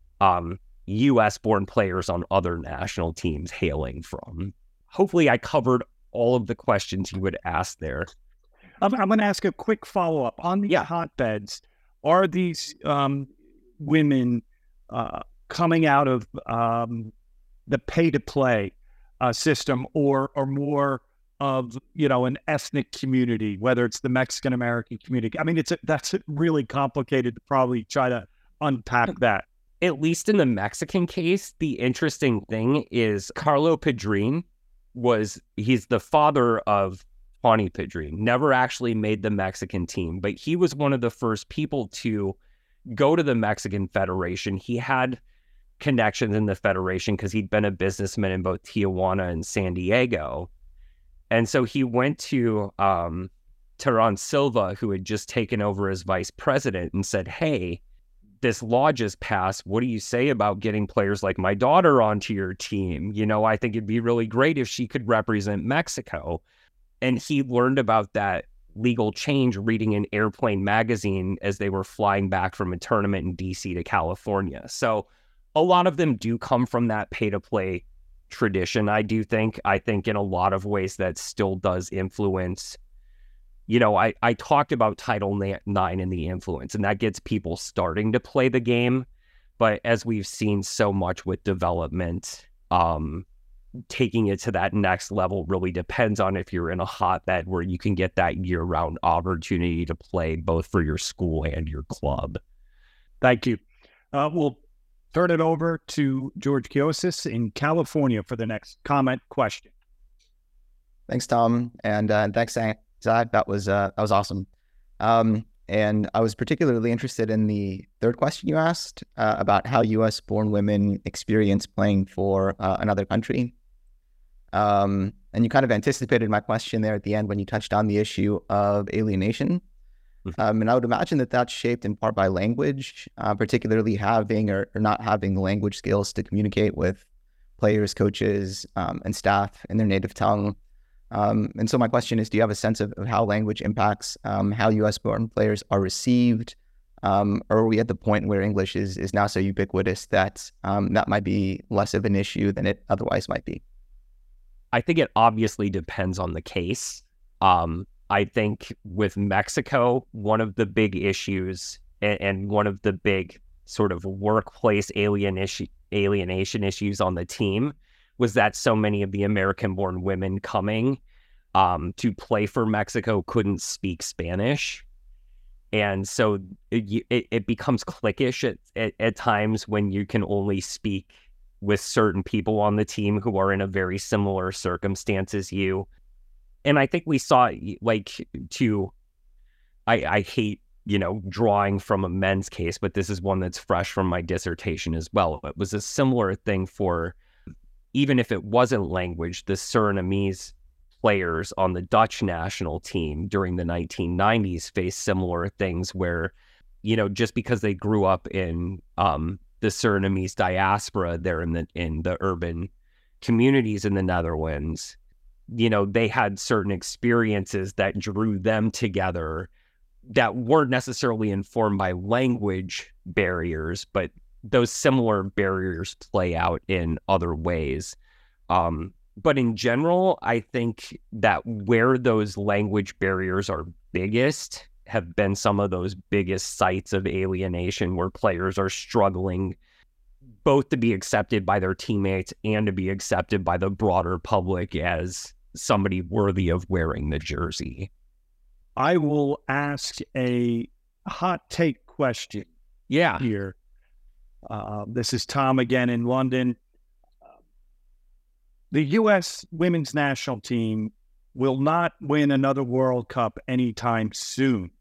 G: um, U S-born players on other national teams hailing from. Hopefully I covered all of the questions you would ask there.
F: I'm, I'm going to ask a quick follow-up. On the yeah. hotbeds, are these um, women uh, coming out of um, the pay-to-play uh, system or, or more of, you know, an ethnic community, whether it's the Mexican-American community? I mean, it's a, that's really complicated to probably try to unpack that.
G: At least in the Mexican case, the interesting thing is Carlo Pedrin was, he's the father of Juanny Pedrin, never actually made the Mexican team, but he was one of the first people to go to the Mexican Federation. He had connections in the Federation because he'd been a businessman in both Tijuana and San Diego. And so he went to um, Terán Silva, who had just taken over as vice president, and said, hey, this law just passed. What do you say about getting players like my daughter onto your team? You know, I think it'd be really great if she could represent Mexico. And he learned about that legal change reading an Airplane magazine as they were flying back from a tournament in D C to California. So a lot of them do come from that pay-to-play tradition, I do think. I think in a lot of ways that still does influence. You know, I, I talked about Title nine and the influence, and that gets people starting to play the game. But as we've seen so much with development, um, taking it to that next level really depends on if you're in a hotbed where you can get that year-round opportunity to play both for your school and your club.
F: Thank you. Uh, we'll turn it over to George Kiosis in California for the next comment question.
I: Thanks, Tom, and uh, thanks, Zach. That was uh, that was awesome. Um, and I was particularly interested in the third question you asked uh, about how U S-born women experience playing for uh, another country. Um, and you kind of anticipated my question there at the end when you touched on the issue of alienation. Mm-hmm. Um, and I would imagine that that's shaped in part by language, uh, particularly having or, or not having the language skills to communicate with players, coaches, um, and staff in their native tongue. Um, and so my question is, do you have a sense of, of how language impacts um, how U S-born players are received? Um, or are we at the point where English is is now so ubiquitous that um, that might be less of an issue than it otherwise might be?
G: I think it obviously depends on the case. Um, I think with Mexico, one of the big issues and, and one of the big sort of workplace alienation, alienation issues on the team was that so many of the American-born women coming um, to play for Mexico couldn't speak Spanish. And so it, it, it becomes cliquish at, at, at times when you can only speak with certain people on the team who are in a very similar circumstance as you. And I think we saw, like, to, I, I hate, you know, drawing from a men's case, but this is one that's fresh from my dissertation as well. It was a similar thing for, even if it wasn't language, the Surinamese players on the Dutch national team during the nineteen nineties faced similar things where, you know, just because they grew up in um, the Surinamese diaspora there in the in the urban communities in the Netherlands, you know, they had certain experiences that drew them together that weren't necessarily informed by language barriers, but those similar barriers play out in other ways. Um, But in general, I think that where those language barriers are biggest have been some of those biggest sites of alienation where players are struggling both to be accepted by their teammates and to be accepted by the broader public as somebody worthy of wearing the jersey.
F: I will ask a hot take question.
G: Yeah.
F: Here. Uh, this is Tom again in London. The U S women's national team will not win another World Cup anytime soon.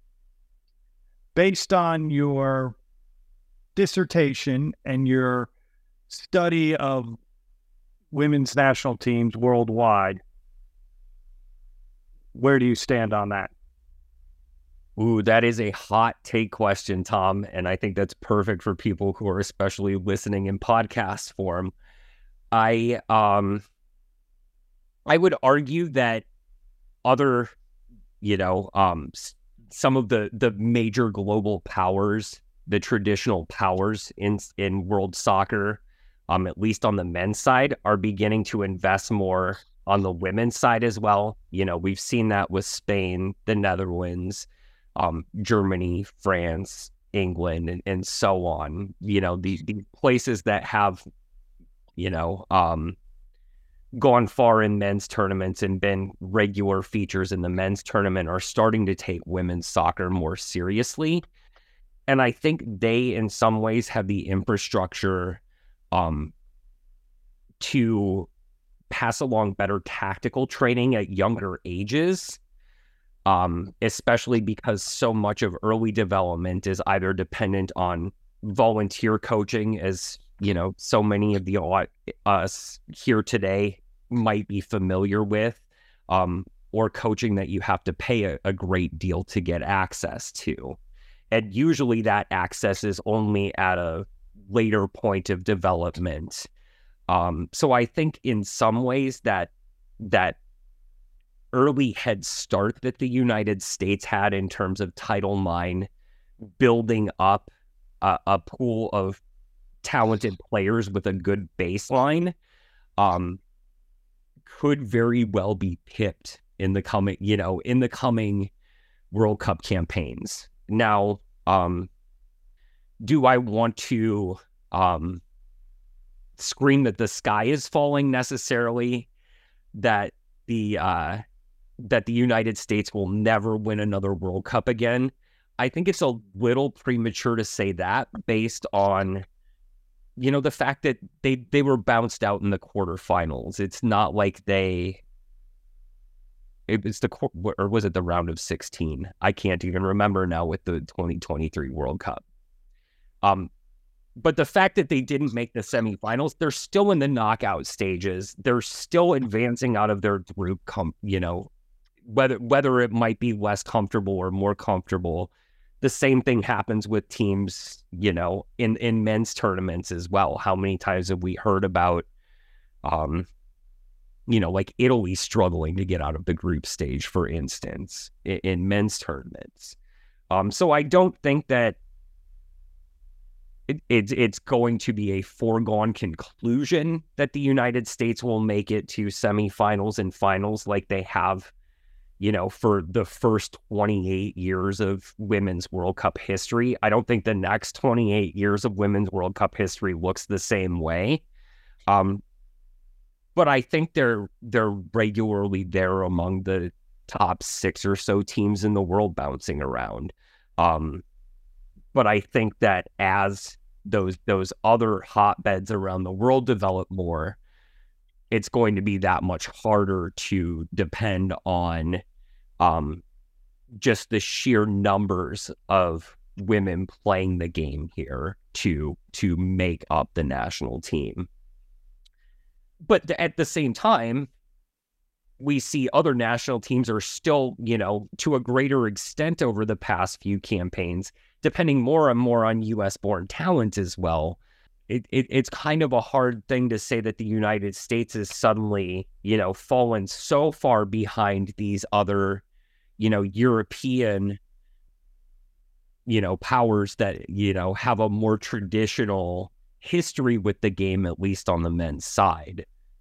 F: Based on your dissertation and your study of women's national teams worldwide, where do you stand on that?
G: Ooh, that is a hot take question, Tom. And I think that's perfect for people who are especially listening in podcast form. I um I would argue that other, you know, um some of the the major global powers, the traditional powers in in world soccer, um at least on the men's side, are beginning to invest more on the women's side as well. You know, we've seen that with Spain, the Netherlands, um, Germany, France, England, and, and so on. You know, the, the places that have you know, um, gone far in men's tournaments and been regular features in the men's tournament are starting to take women's soccer more seriously. And I think they, in some ways, have the infrastructure um, to pass along better tactical training at younger ages, um, especially because so much of early development is either dependent on volunteer coaching, as you know, so many of the us here today might be familiar with, um, or coaching that you have to pay a, a great deal to get access to. And usually that access is only at a later point of development. Um, so I think in some ways that that early head start that the United States had in terms of Title nine, building up a, a pool of talented players with a good baseline, um, could very well be pipped in the coming, you know, in the coming World Cup campaigns. Now, um, do I want to um, scream that the sky is falling necessarily, that the uh, that the United States will never win another World Cup again? I think it's a little premature to say that based on, you know, the fact that they, they were bounced out in the quarterfinals. It's not like they, it was the, or was it the round of sixteen? I can't even remember now with the twenty twenty-three World Cup. Um, but the fact that they didn't make the semifinals, they're still in the knockout stages. They're still advancing out of their group, com- you know, whether, whether it might be less comfortable or more comfortable. The same thing happens with teams, you know, in, in men's tournaments as well. How many times have we heard about, um, you know, like Italy struggling to get out of the group stage, for instance, in, in men's tournaments. Um, so I don't think that it, it, it's going to be a foregone conclusion that the United States will make it to semifinals and finals like they have, you know, for the first twenty-eight years of Women's World Cup history. I don't think the next twenty-eight years of Women's World Cup history looks the same way. Um, but I think they're they're regularly there among the top six or so teams in the world bouncing around. Um, but I think that as those those other hotbeds around the world develop more, it's going to be that much harder to depend on um, just the sheer numbers of women playing the game here to to make up the national team. But at the same time, we see other national teams are still, you know, to a greater extent over the past few campaigns, depending more and more on U S born talent as well. It, it it's kind of a hard thing to say that the United States is suddenly, you know, fallen so far behind these other, you know, European, you know, powers that, you know, have a more traditional history with the game, at least on the men's side.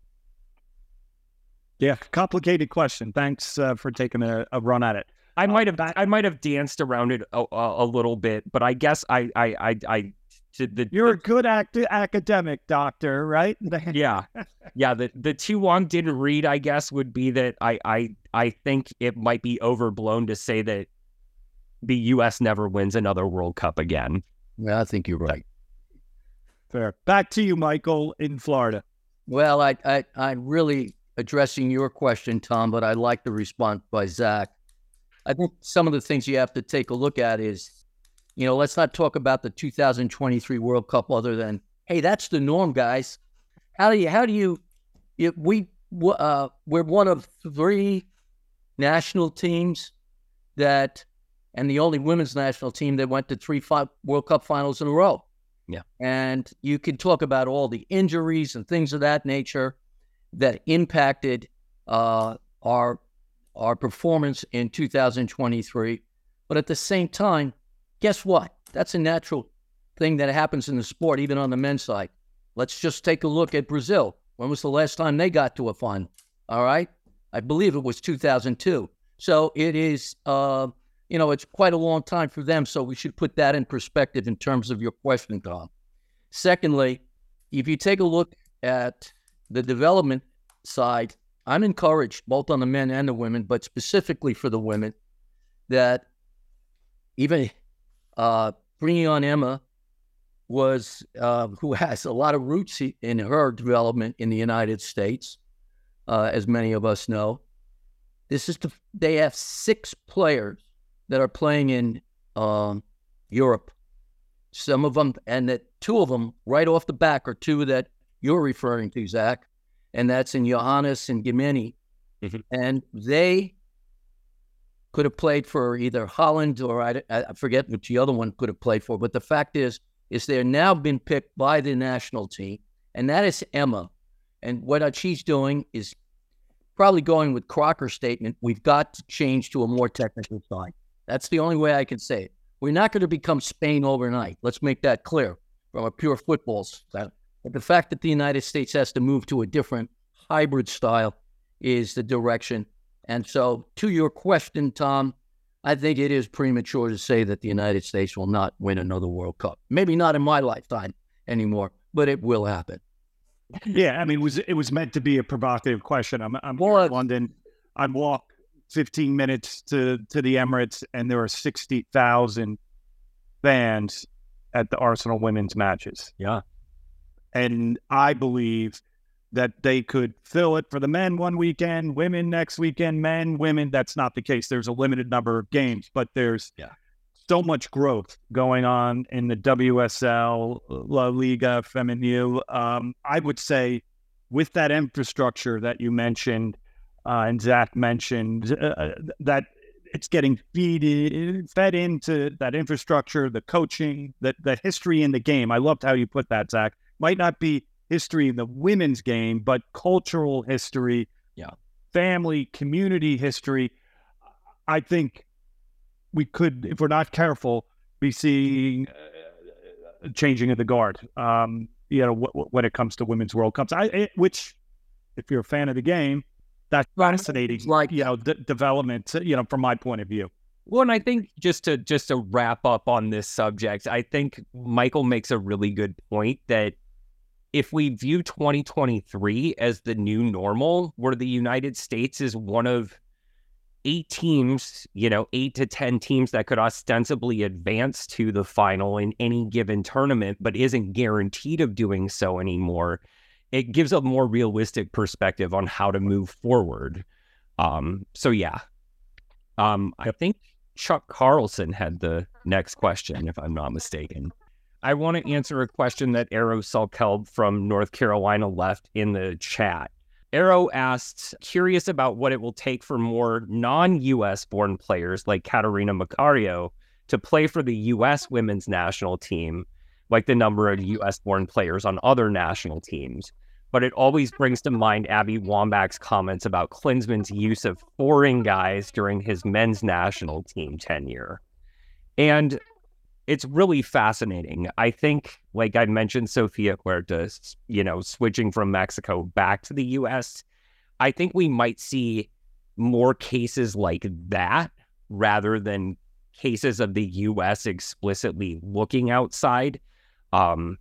F: Yeah, complicated question. Thanks uh, for taking a, a run at it.
G: I might have I might have danced around it a, a, a little bit, but I guess I I I, I the,
F: You're
G: the,
F: a good act- academic, doctor, right?
G: yeah, yeah. The the too long didn't read, I guess, would be that I I I think it might be overblown to say that the U S never wins another World Cup again.
H: Yeah, I think you're right.
F: Fair. Back to you, Michael, in Florida.
H: Well, I I I'm really addressing your question, Tom, but I like the response by Zach. I think some of the things you have to take a look at is, you know, let's not talk about the two thousand twenty-three World Cup other than, hey, that's the norm, guys. How do you, how do you, you we, uh, we're one of three national teams that, and the only women's national team that went to three five World Cup finals in a row.
G: Yeah.
H: And you can talk about all the injuries and things of that nature that impacted uh, our our performance in two thousand twenty-three. But at the same time, guess what? That's a natural thing that happens in the sport, even on the men's side. Let's just take a look at Brazil. When was the last time they got to a final? All right? I believe it was two thousand two. So it is, uh, you know, it's quite a long time for them. So we should put that in perspective in terms of your question, Tom. Secondly, if you take a look at the development side, I'm encouraged both on the men and the women, but specifically for the women, that even uh, bringing on Emma was, uh, who has a lot of roots in her development in the United States, uh, as many of us know. This is the, they have six players that are playing in um, Europe. Some of them, and that two of them right off the back are two that you're referring to, Zach, and that's in Johannes and Gimeni. Mm-hmm. And they could have played for either Holland or I, I forget which the other one could have played for. But the fact is, is they're now been picked by the national team, and that is Emma. And what she's doing is probably going with Crocker's statement, we've got to change to a more technical side. That's the only way I can say it. We're not going to become Spain overnight. Let's make that clear from a pure football style. But the fact that the United States has to move to a different hybrid style is the direction. And so to your question, Tom, I think it is premature to say that the United States will not win another World Cup. Maybe not in my lifetime anymore, but it will happen.
F: Yeah, I mean, it was it was meant to be a provocative question. I'm I'm here in London. I walk fifteen minutes to, to the Emirates, and there are sixty thousand fans at the Arsenal women's matches.
G: Yeah.
F: And I believe that they could fill it for the men one weekend, women next weekend, men, women. That's not the case. There's a limited number of games, but there's
G: yeah.
F: so much growth going on in the W S L, La Liga Femenil. Um, I would say with that infrastructure that you mentioned, uh, and Zach mentioned, uh, that it's getting feed, fed into that infrastructure, the coaching, the, the history in the game. I loved how you put that, Zach. Might not be history in the women's game, but cultural history
G: Yeah.
F: family, community history, I think we could, if we're not careful, be seeing uh, changing of the guard. Um, you know, w- w- when it comes to women's World Cups, I, it, which, if you're a fan of the game, that's fascinating.
H: Like,
F: you know, d- development. You know, from my point of view.
G: Well, and I think just to just to wrap up on this subject, I think Michael makes a really good point that if we view twenty twenty-three as the new normal, where the United States is one of eight teams, you know, eight to ten teams that could ostensibly advance to the final in any given tournament, but isn't guaranteed of doing so anymore, it gives a more realistic perspective on how to move forward. Um, so, yeah, um, I think Chuck Carlson had the next question, if I'm not mistaken. I want to answer a question that Arrow Salkeld from North Carolina left in the chat. Arrow asked, curious about what it will take for more non-U S born players like Catarina Macario to play for the U S women's national team, like the number of U S born players on other national teams. But it always brings to mind Abby Wambach's comments about Klinsmann's use of foreign guys during his men's national team tenure. And it's really fascinating. I think, like I mentioned, Sofia Huertas, you know, switching from Mexico back to the U S, I think we might see more cases like that rather than cases of the U S explicitly looking outside. Um,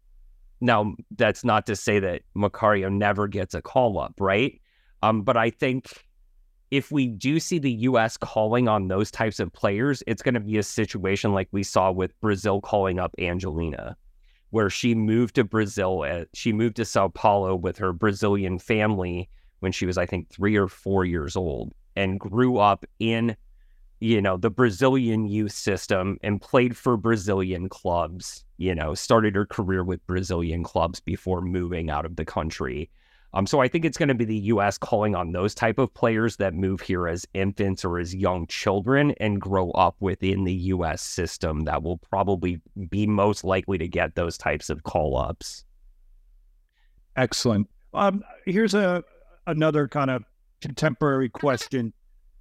G: now, that's not to say that Macario never gets a call-up, right? Um, but I think if we do see the U S calling on those types of players, it's going to be a situation like we saw with Brazil calling up Angelina, where she moved to Brazil. At, she moved to Sao Paulo with her Brazilian family when she was, I think, three or four years old, and grew up in, you know, the Brazilian youth system and played for Brazilian clubs, you know, started her career with Brazilian clubs before moving out of the country. Um, so I think it's going to be the U S calling on those type of players that move here as infants or as young children and grow up within the U S system that will probably be most likely to get those types of call-ups.
F: Excellent. Um, here's a another kind of contemporary question.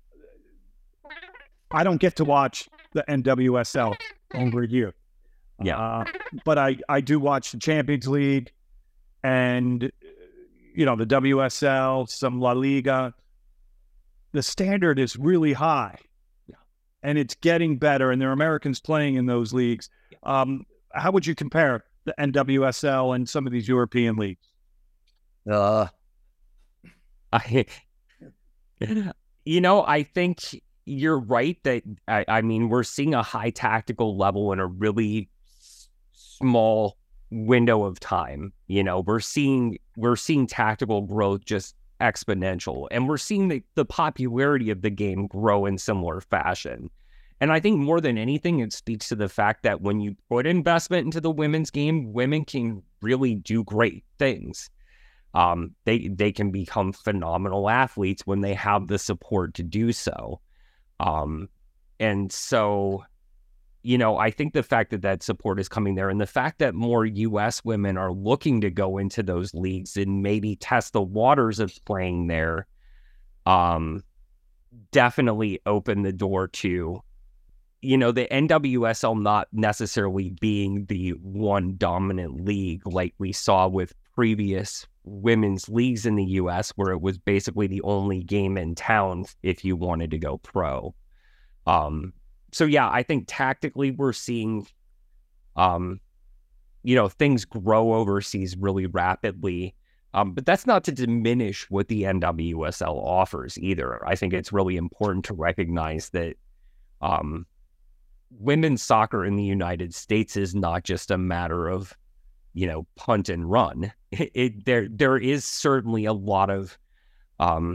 F: I don't get to watch the N W S L over here.
G: Yeah.
F: Uh, but I, I do watch the Champions League and, you know, the W S L, some La Liga. The standard is really high.
G: Yeah.
F: And it's getting better, and there are Americans playing in those leagues. Yeah. Um, how would you compare the N W S L and some of these European leagues?
H: Uh,
G: I, you know, I think you're right that, I, I mean, we're seeing a high tactical level in a really s- small window of time. You know, we're seeing, we're seeing tactical growth just exponential, and we're seeing the, the popularity of the game grow in similar fashion. And I think more than anything, it speaks to the fact that when you put investment into the women's game, women can really do great things. Um, they, they can become phenomenal athletes when they have the support to do so. Um, and so, you know, I think the fact that that support is coming there, and the fact that more U S women are looking to go into those leagues and maybe test the waters of playing there, um, definitely open the door to, you know, the N W S L not necessarily being the one dominant league like we saw with previous women's leagues in the U S, where it was basically the only game in town if you wanted to go pro. Um, so yeah, I think tactically we're seeing, um, you know, things grow overseas really rapidly. Um, but that's not to diminish what the N W S L offers either. I think it's really important to recognize that, um, women's soccer in the United States is not just a matter of, you know, punt and run. It, it there there is certainly a lot of um,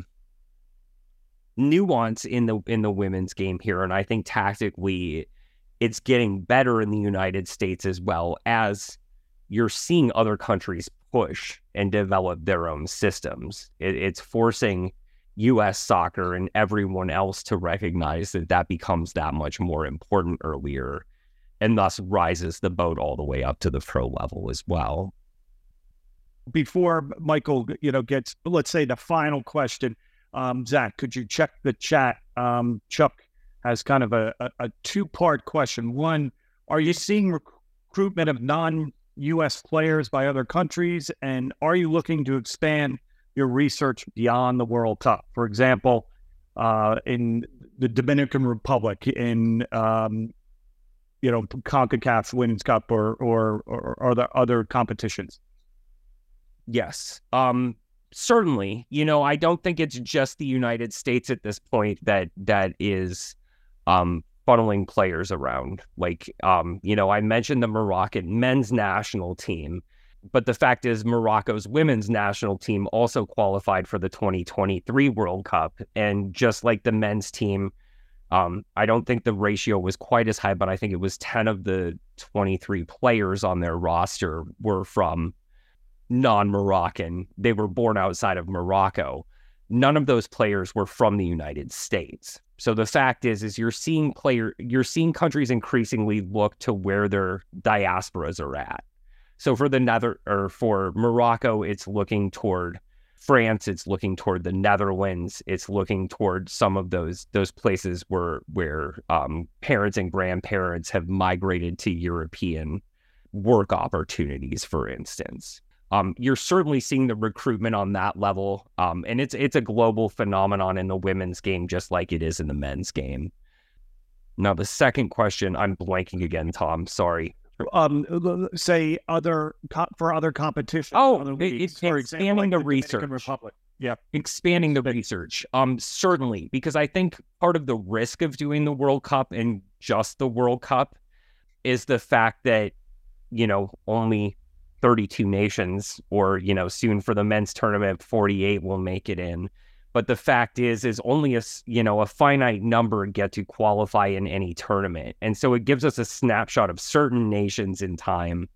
G: nuance in the in the women's game here, and I think tactically, it's getting better in the United States as well, as you're seeing other countries push and develop their own systems. It, it's forcing U S soccer and everyone else to recognize that that becomes that much more important earlier, and thus rises the boat all the way up to the pro level as well.
F: before Michael, you know, gets, let's say, the final question, um, Zach, could you check the chat? Um, Chuck has kind of a, a, a two-part question. One, are you seeing rec- recruitment of non-U S players by other countries? And are you looking to expand your research beyond the World Cup? For example, uh, in the Dominican Republic, in, um, you know, CONCACAF Women's Cup or, or, or, or the other competitions?
G: Yes, um, certainly. You know, I don't think it's just the United States at this point that that is um, funneling players around. Like, um, you know, I mentioned the Moroccan men's national team, but the fact is Morocco's women's national team also qualified for the twenty twenty-three World Cup. And just like the men's team, um, I don't think the ratio was quite as high, but I think it was ten of the twenty-three players on their roster were from non-Moroccan. They were born outside of Morocco. None of those players were from the United States. So the fact is, is you're seeing player, you're seeing countries increasingly look to where their diasporas are at. So for the Nether or for Morocco, it's looking toward France. It's looking toward the Netherlands. It's looking toward some of those those places where where um, parents and grandparents have migrated to European work opportunities, for instance. Um, you're certainly seeing the recruitment on that level, um, and it's it's a global phenomenon in the women's game, just like it is in the men's game. Now, the second question, I'm blanking again, Tom. Sorry.
F: Um, say other co- for other competitions.
G: Oh,
F: other
G: it,
F: leagues,
G: it's
F: for
G: expanding
F: example, like
G: the,
F: the
G: research.
F: Dominican Republic. Yeah,
G: expanding the research. Um, certainly, because I think part of the risk of doing the World Cup and just the World Cup is the fact that, you know, only thirty-two nations, or, you know, soon for the men's tournament, forty-eight will make it in. But the fact is, is only a, you know, a finite number get to qualify in any tournament. And so it gives us a snapshot of certain nations in time.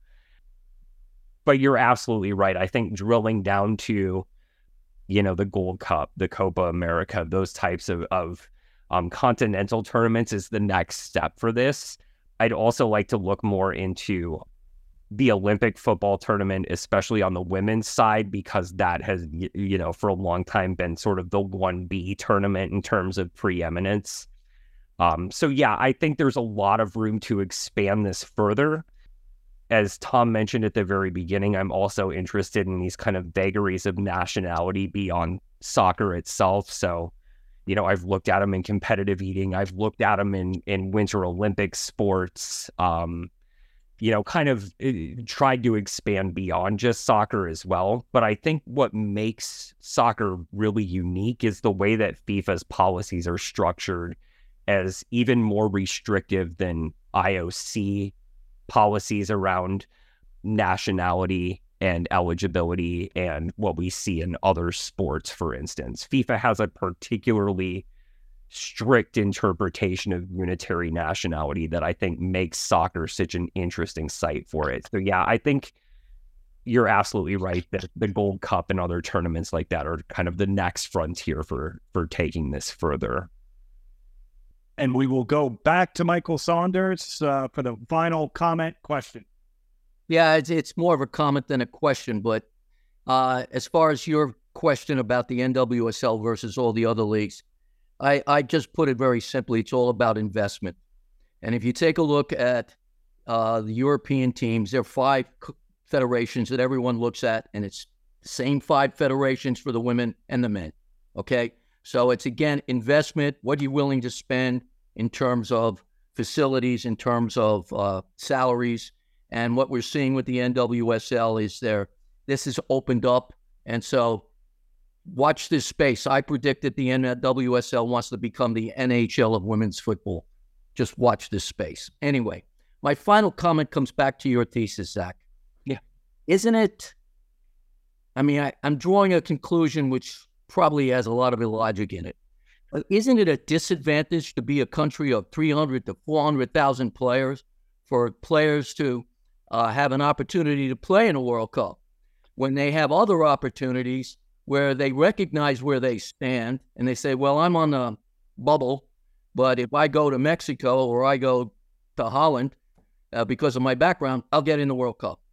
G: But you're absolutely right. I think drilling down to, you know, the Gold Cup, the Copa America, those types of, of um, continental tournaments is the next step for this. I'd also like to look more into the Olympic football tournament, especially on the women's side, because that has, you know, for a long time been sort of the one B tournament in terms of preeminence. Um, so, yeah, I think there's a lot of room to expand this further. As Tom mentioned at the very beginning, I'm also interested in these kind of vagaries of nationality beyond soccer itself. So, you know, I've looked at them in competitive eating. I've looked at them in, in Winter Olympic sports. Um, you know, kind of tried to expand beyond just soccer as well. But I think what makes soccer really unique is the way that FIFA's policies are structured as even more restrictive than I O C policies around nationality and eligibility and what we see in other sports, for instance. FIFA has a particularly strict interpretation of unitary nationality that I think makes soccer such an interesting site for it. So yeah, I think you're absolutely right that the Gold Cup and other tournaments like that are kind of the next frontier for for taking this further.
F: And we will go back to Michael Saunders uh, for the final comment question.
H: Yeah, it's, it's more of a comment than a question, but uh, as far as your question about the N W S L versus all the other leagues, I, I just put it very simply. It's all about investment. And if you take a look at uh, the European teams, there are five federations that everyone looks at, and it's the same five federations for the women and the men, okay? So it's, again, investment. What are you willing to spend in terms of facilities, in terms of uh, salaries? And what we're seeing with the N W S L is there, this is opened up, and so watch this space. I predict that the N W S L wants to become the N H L of women's football. Just watch this space. Anyway, my final comment comes back to your thesis, Zach.
G: Yeah.
H: Isn't it, I mean, I, I'm drawing a conclusion which probably has a lot of illogic in it. But isn't it a disadvantage to be a country of three hundred to four hundred thousand players for players to uh, have an opportunity to play in a World Cup when they have other opportunities where they recognize where they stand and they say, well, I'm on the bubble, but if I go to Mexico or I go to Holland, uh, because of my background, I'll get in the World Cup.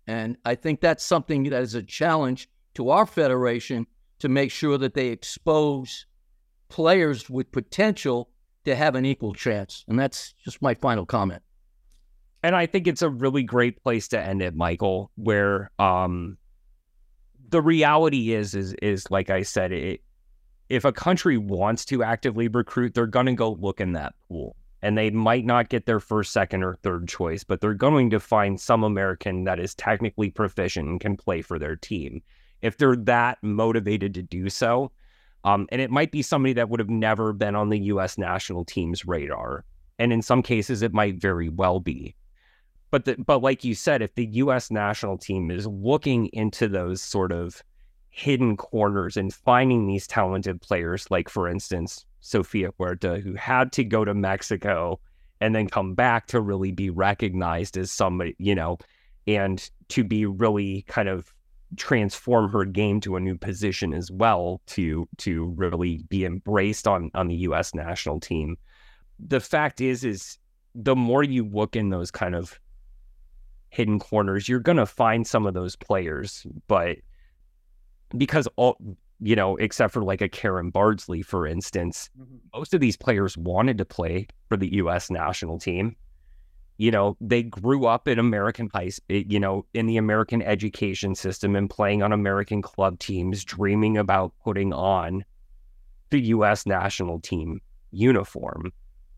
H: And I think that's something that is a challenge to our federation to make sure that they expose players with potential to have an equal chance. And that's just my final comment.
G: And I think it's a really great place to end it, Michael, where um, the reality is, is, is like I said, it, if a country wants to actively recruit, they're going to go look in that pool. And they might not get their first, second, or third choice, but they're going to find some American that is technically proficient and can play for their team. If they're that motivated to do so, um, and it might be somebody that would have never been on the U S national team's radar. And in some cases, it might very well be. But the, but like you said, if the U S national team is looking into those sort of hidden corners and finding these talented players, like, for instance, Sofia Huerta, who had to go to Mexico and then come back to really be recognized as somebody, you know, and to be really kind of transform her game to a new position as well, to to really be embraced on on the U S national team. The fact is, is the more you look in those kind of hidden corners, you're going to find some of those players, but because all, you know, except for like a Karen Bardsley, for instance, mm-hmm. most of these players wanted to play for the U S national team. You know, they grew up in American high, you know, in the American education system and playing on American club teams, dreaming about putting on the U S national team uniform.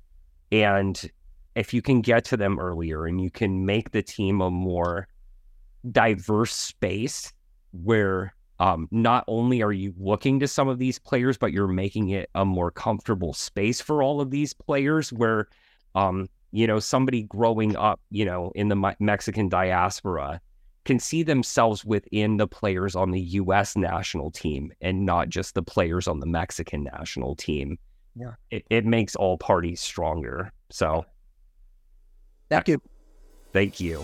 G: And if you can get to them earlier and you can make the team a more diverse space where um, not only are you looking to some of these players, but you're making it a more comfortable space for all of these players where, um, you know, somebody growing up, you know, in the Mexican diaspora can see themselves within the players on the U S national team and not just the players on the Mexican national team.
H: Yeah.
G: It, it makes all parties stronger. So
H: thank you.
G: Thank you.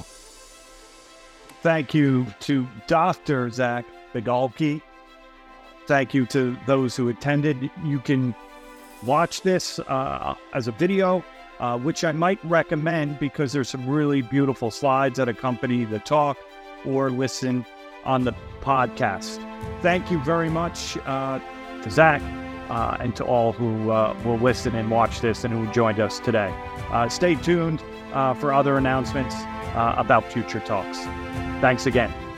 F: Thank you to Doctor Zach Bigalski. Thank you to those who attended. You can watch this uh, as a video, uh, which I might recommend because there's some really beautiful slides that accompany the talk, or listen on the podcast. Thank you very much uh, to Zach uh, and to all who uh, will listen and watch this and who joined us today. Uh, stay tuned uh, for other announcements uh, about future talks. Thanks again.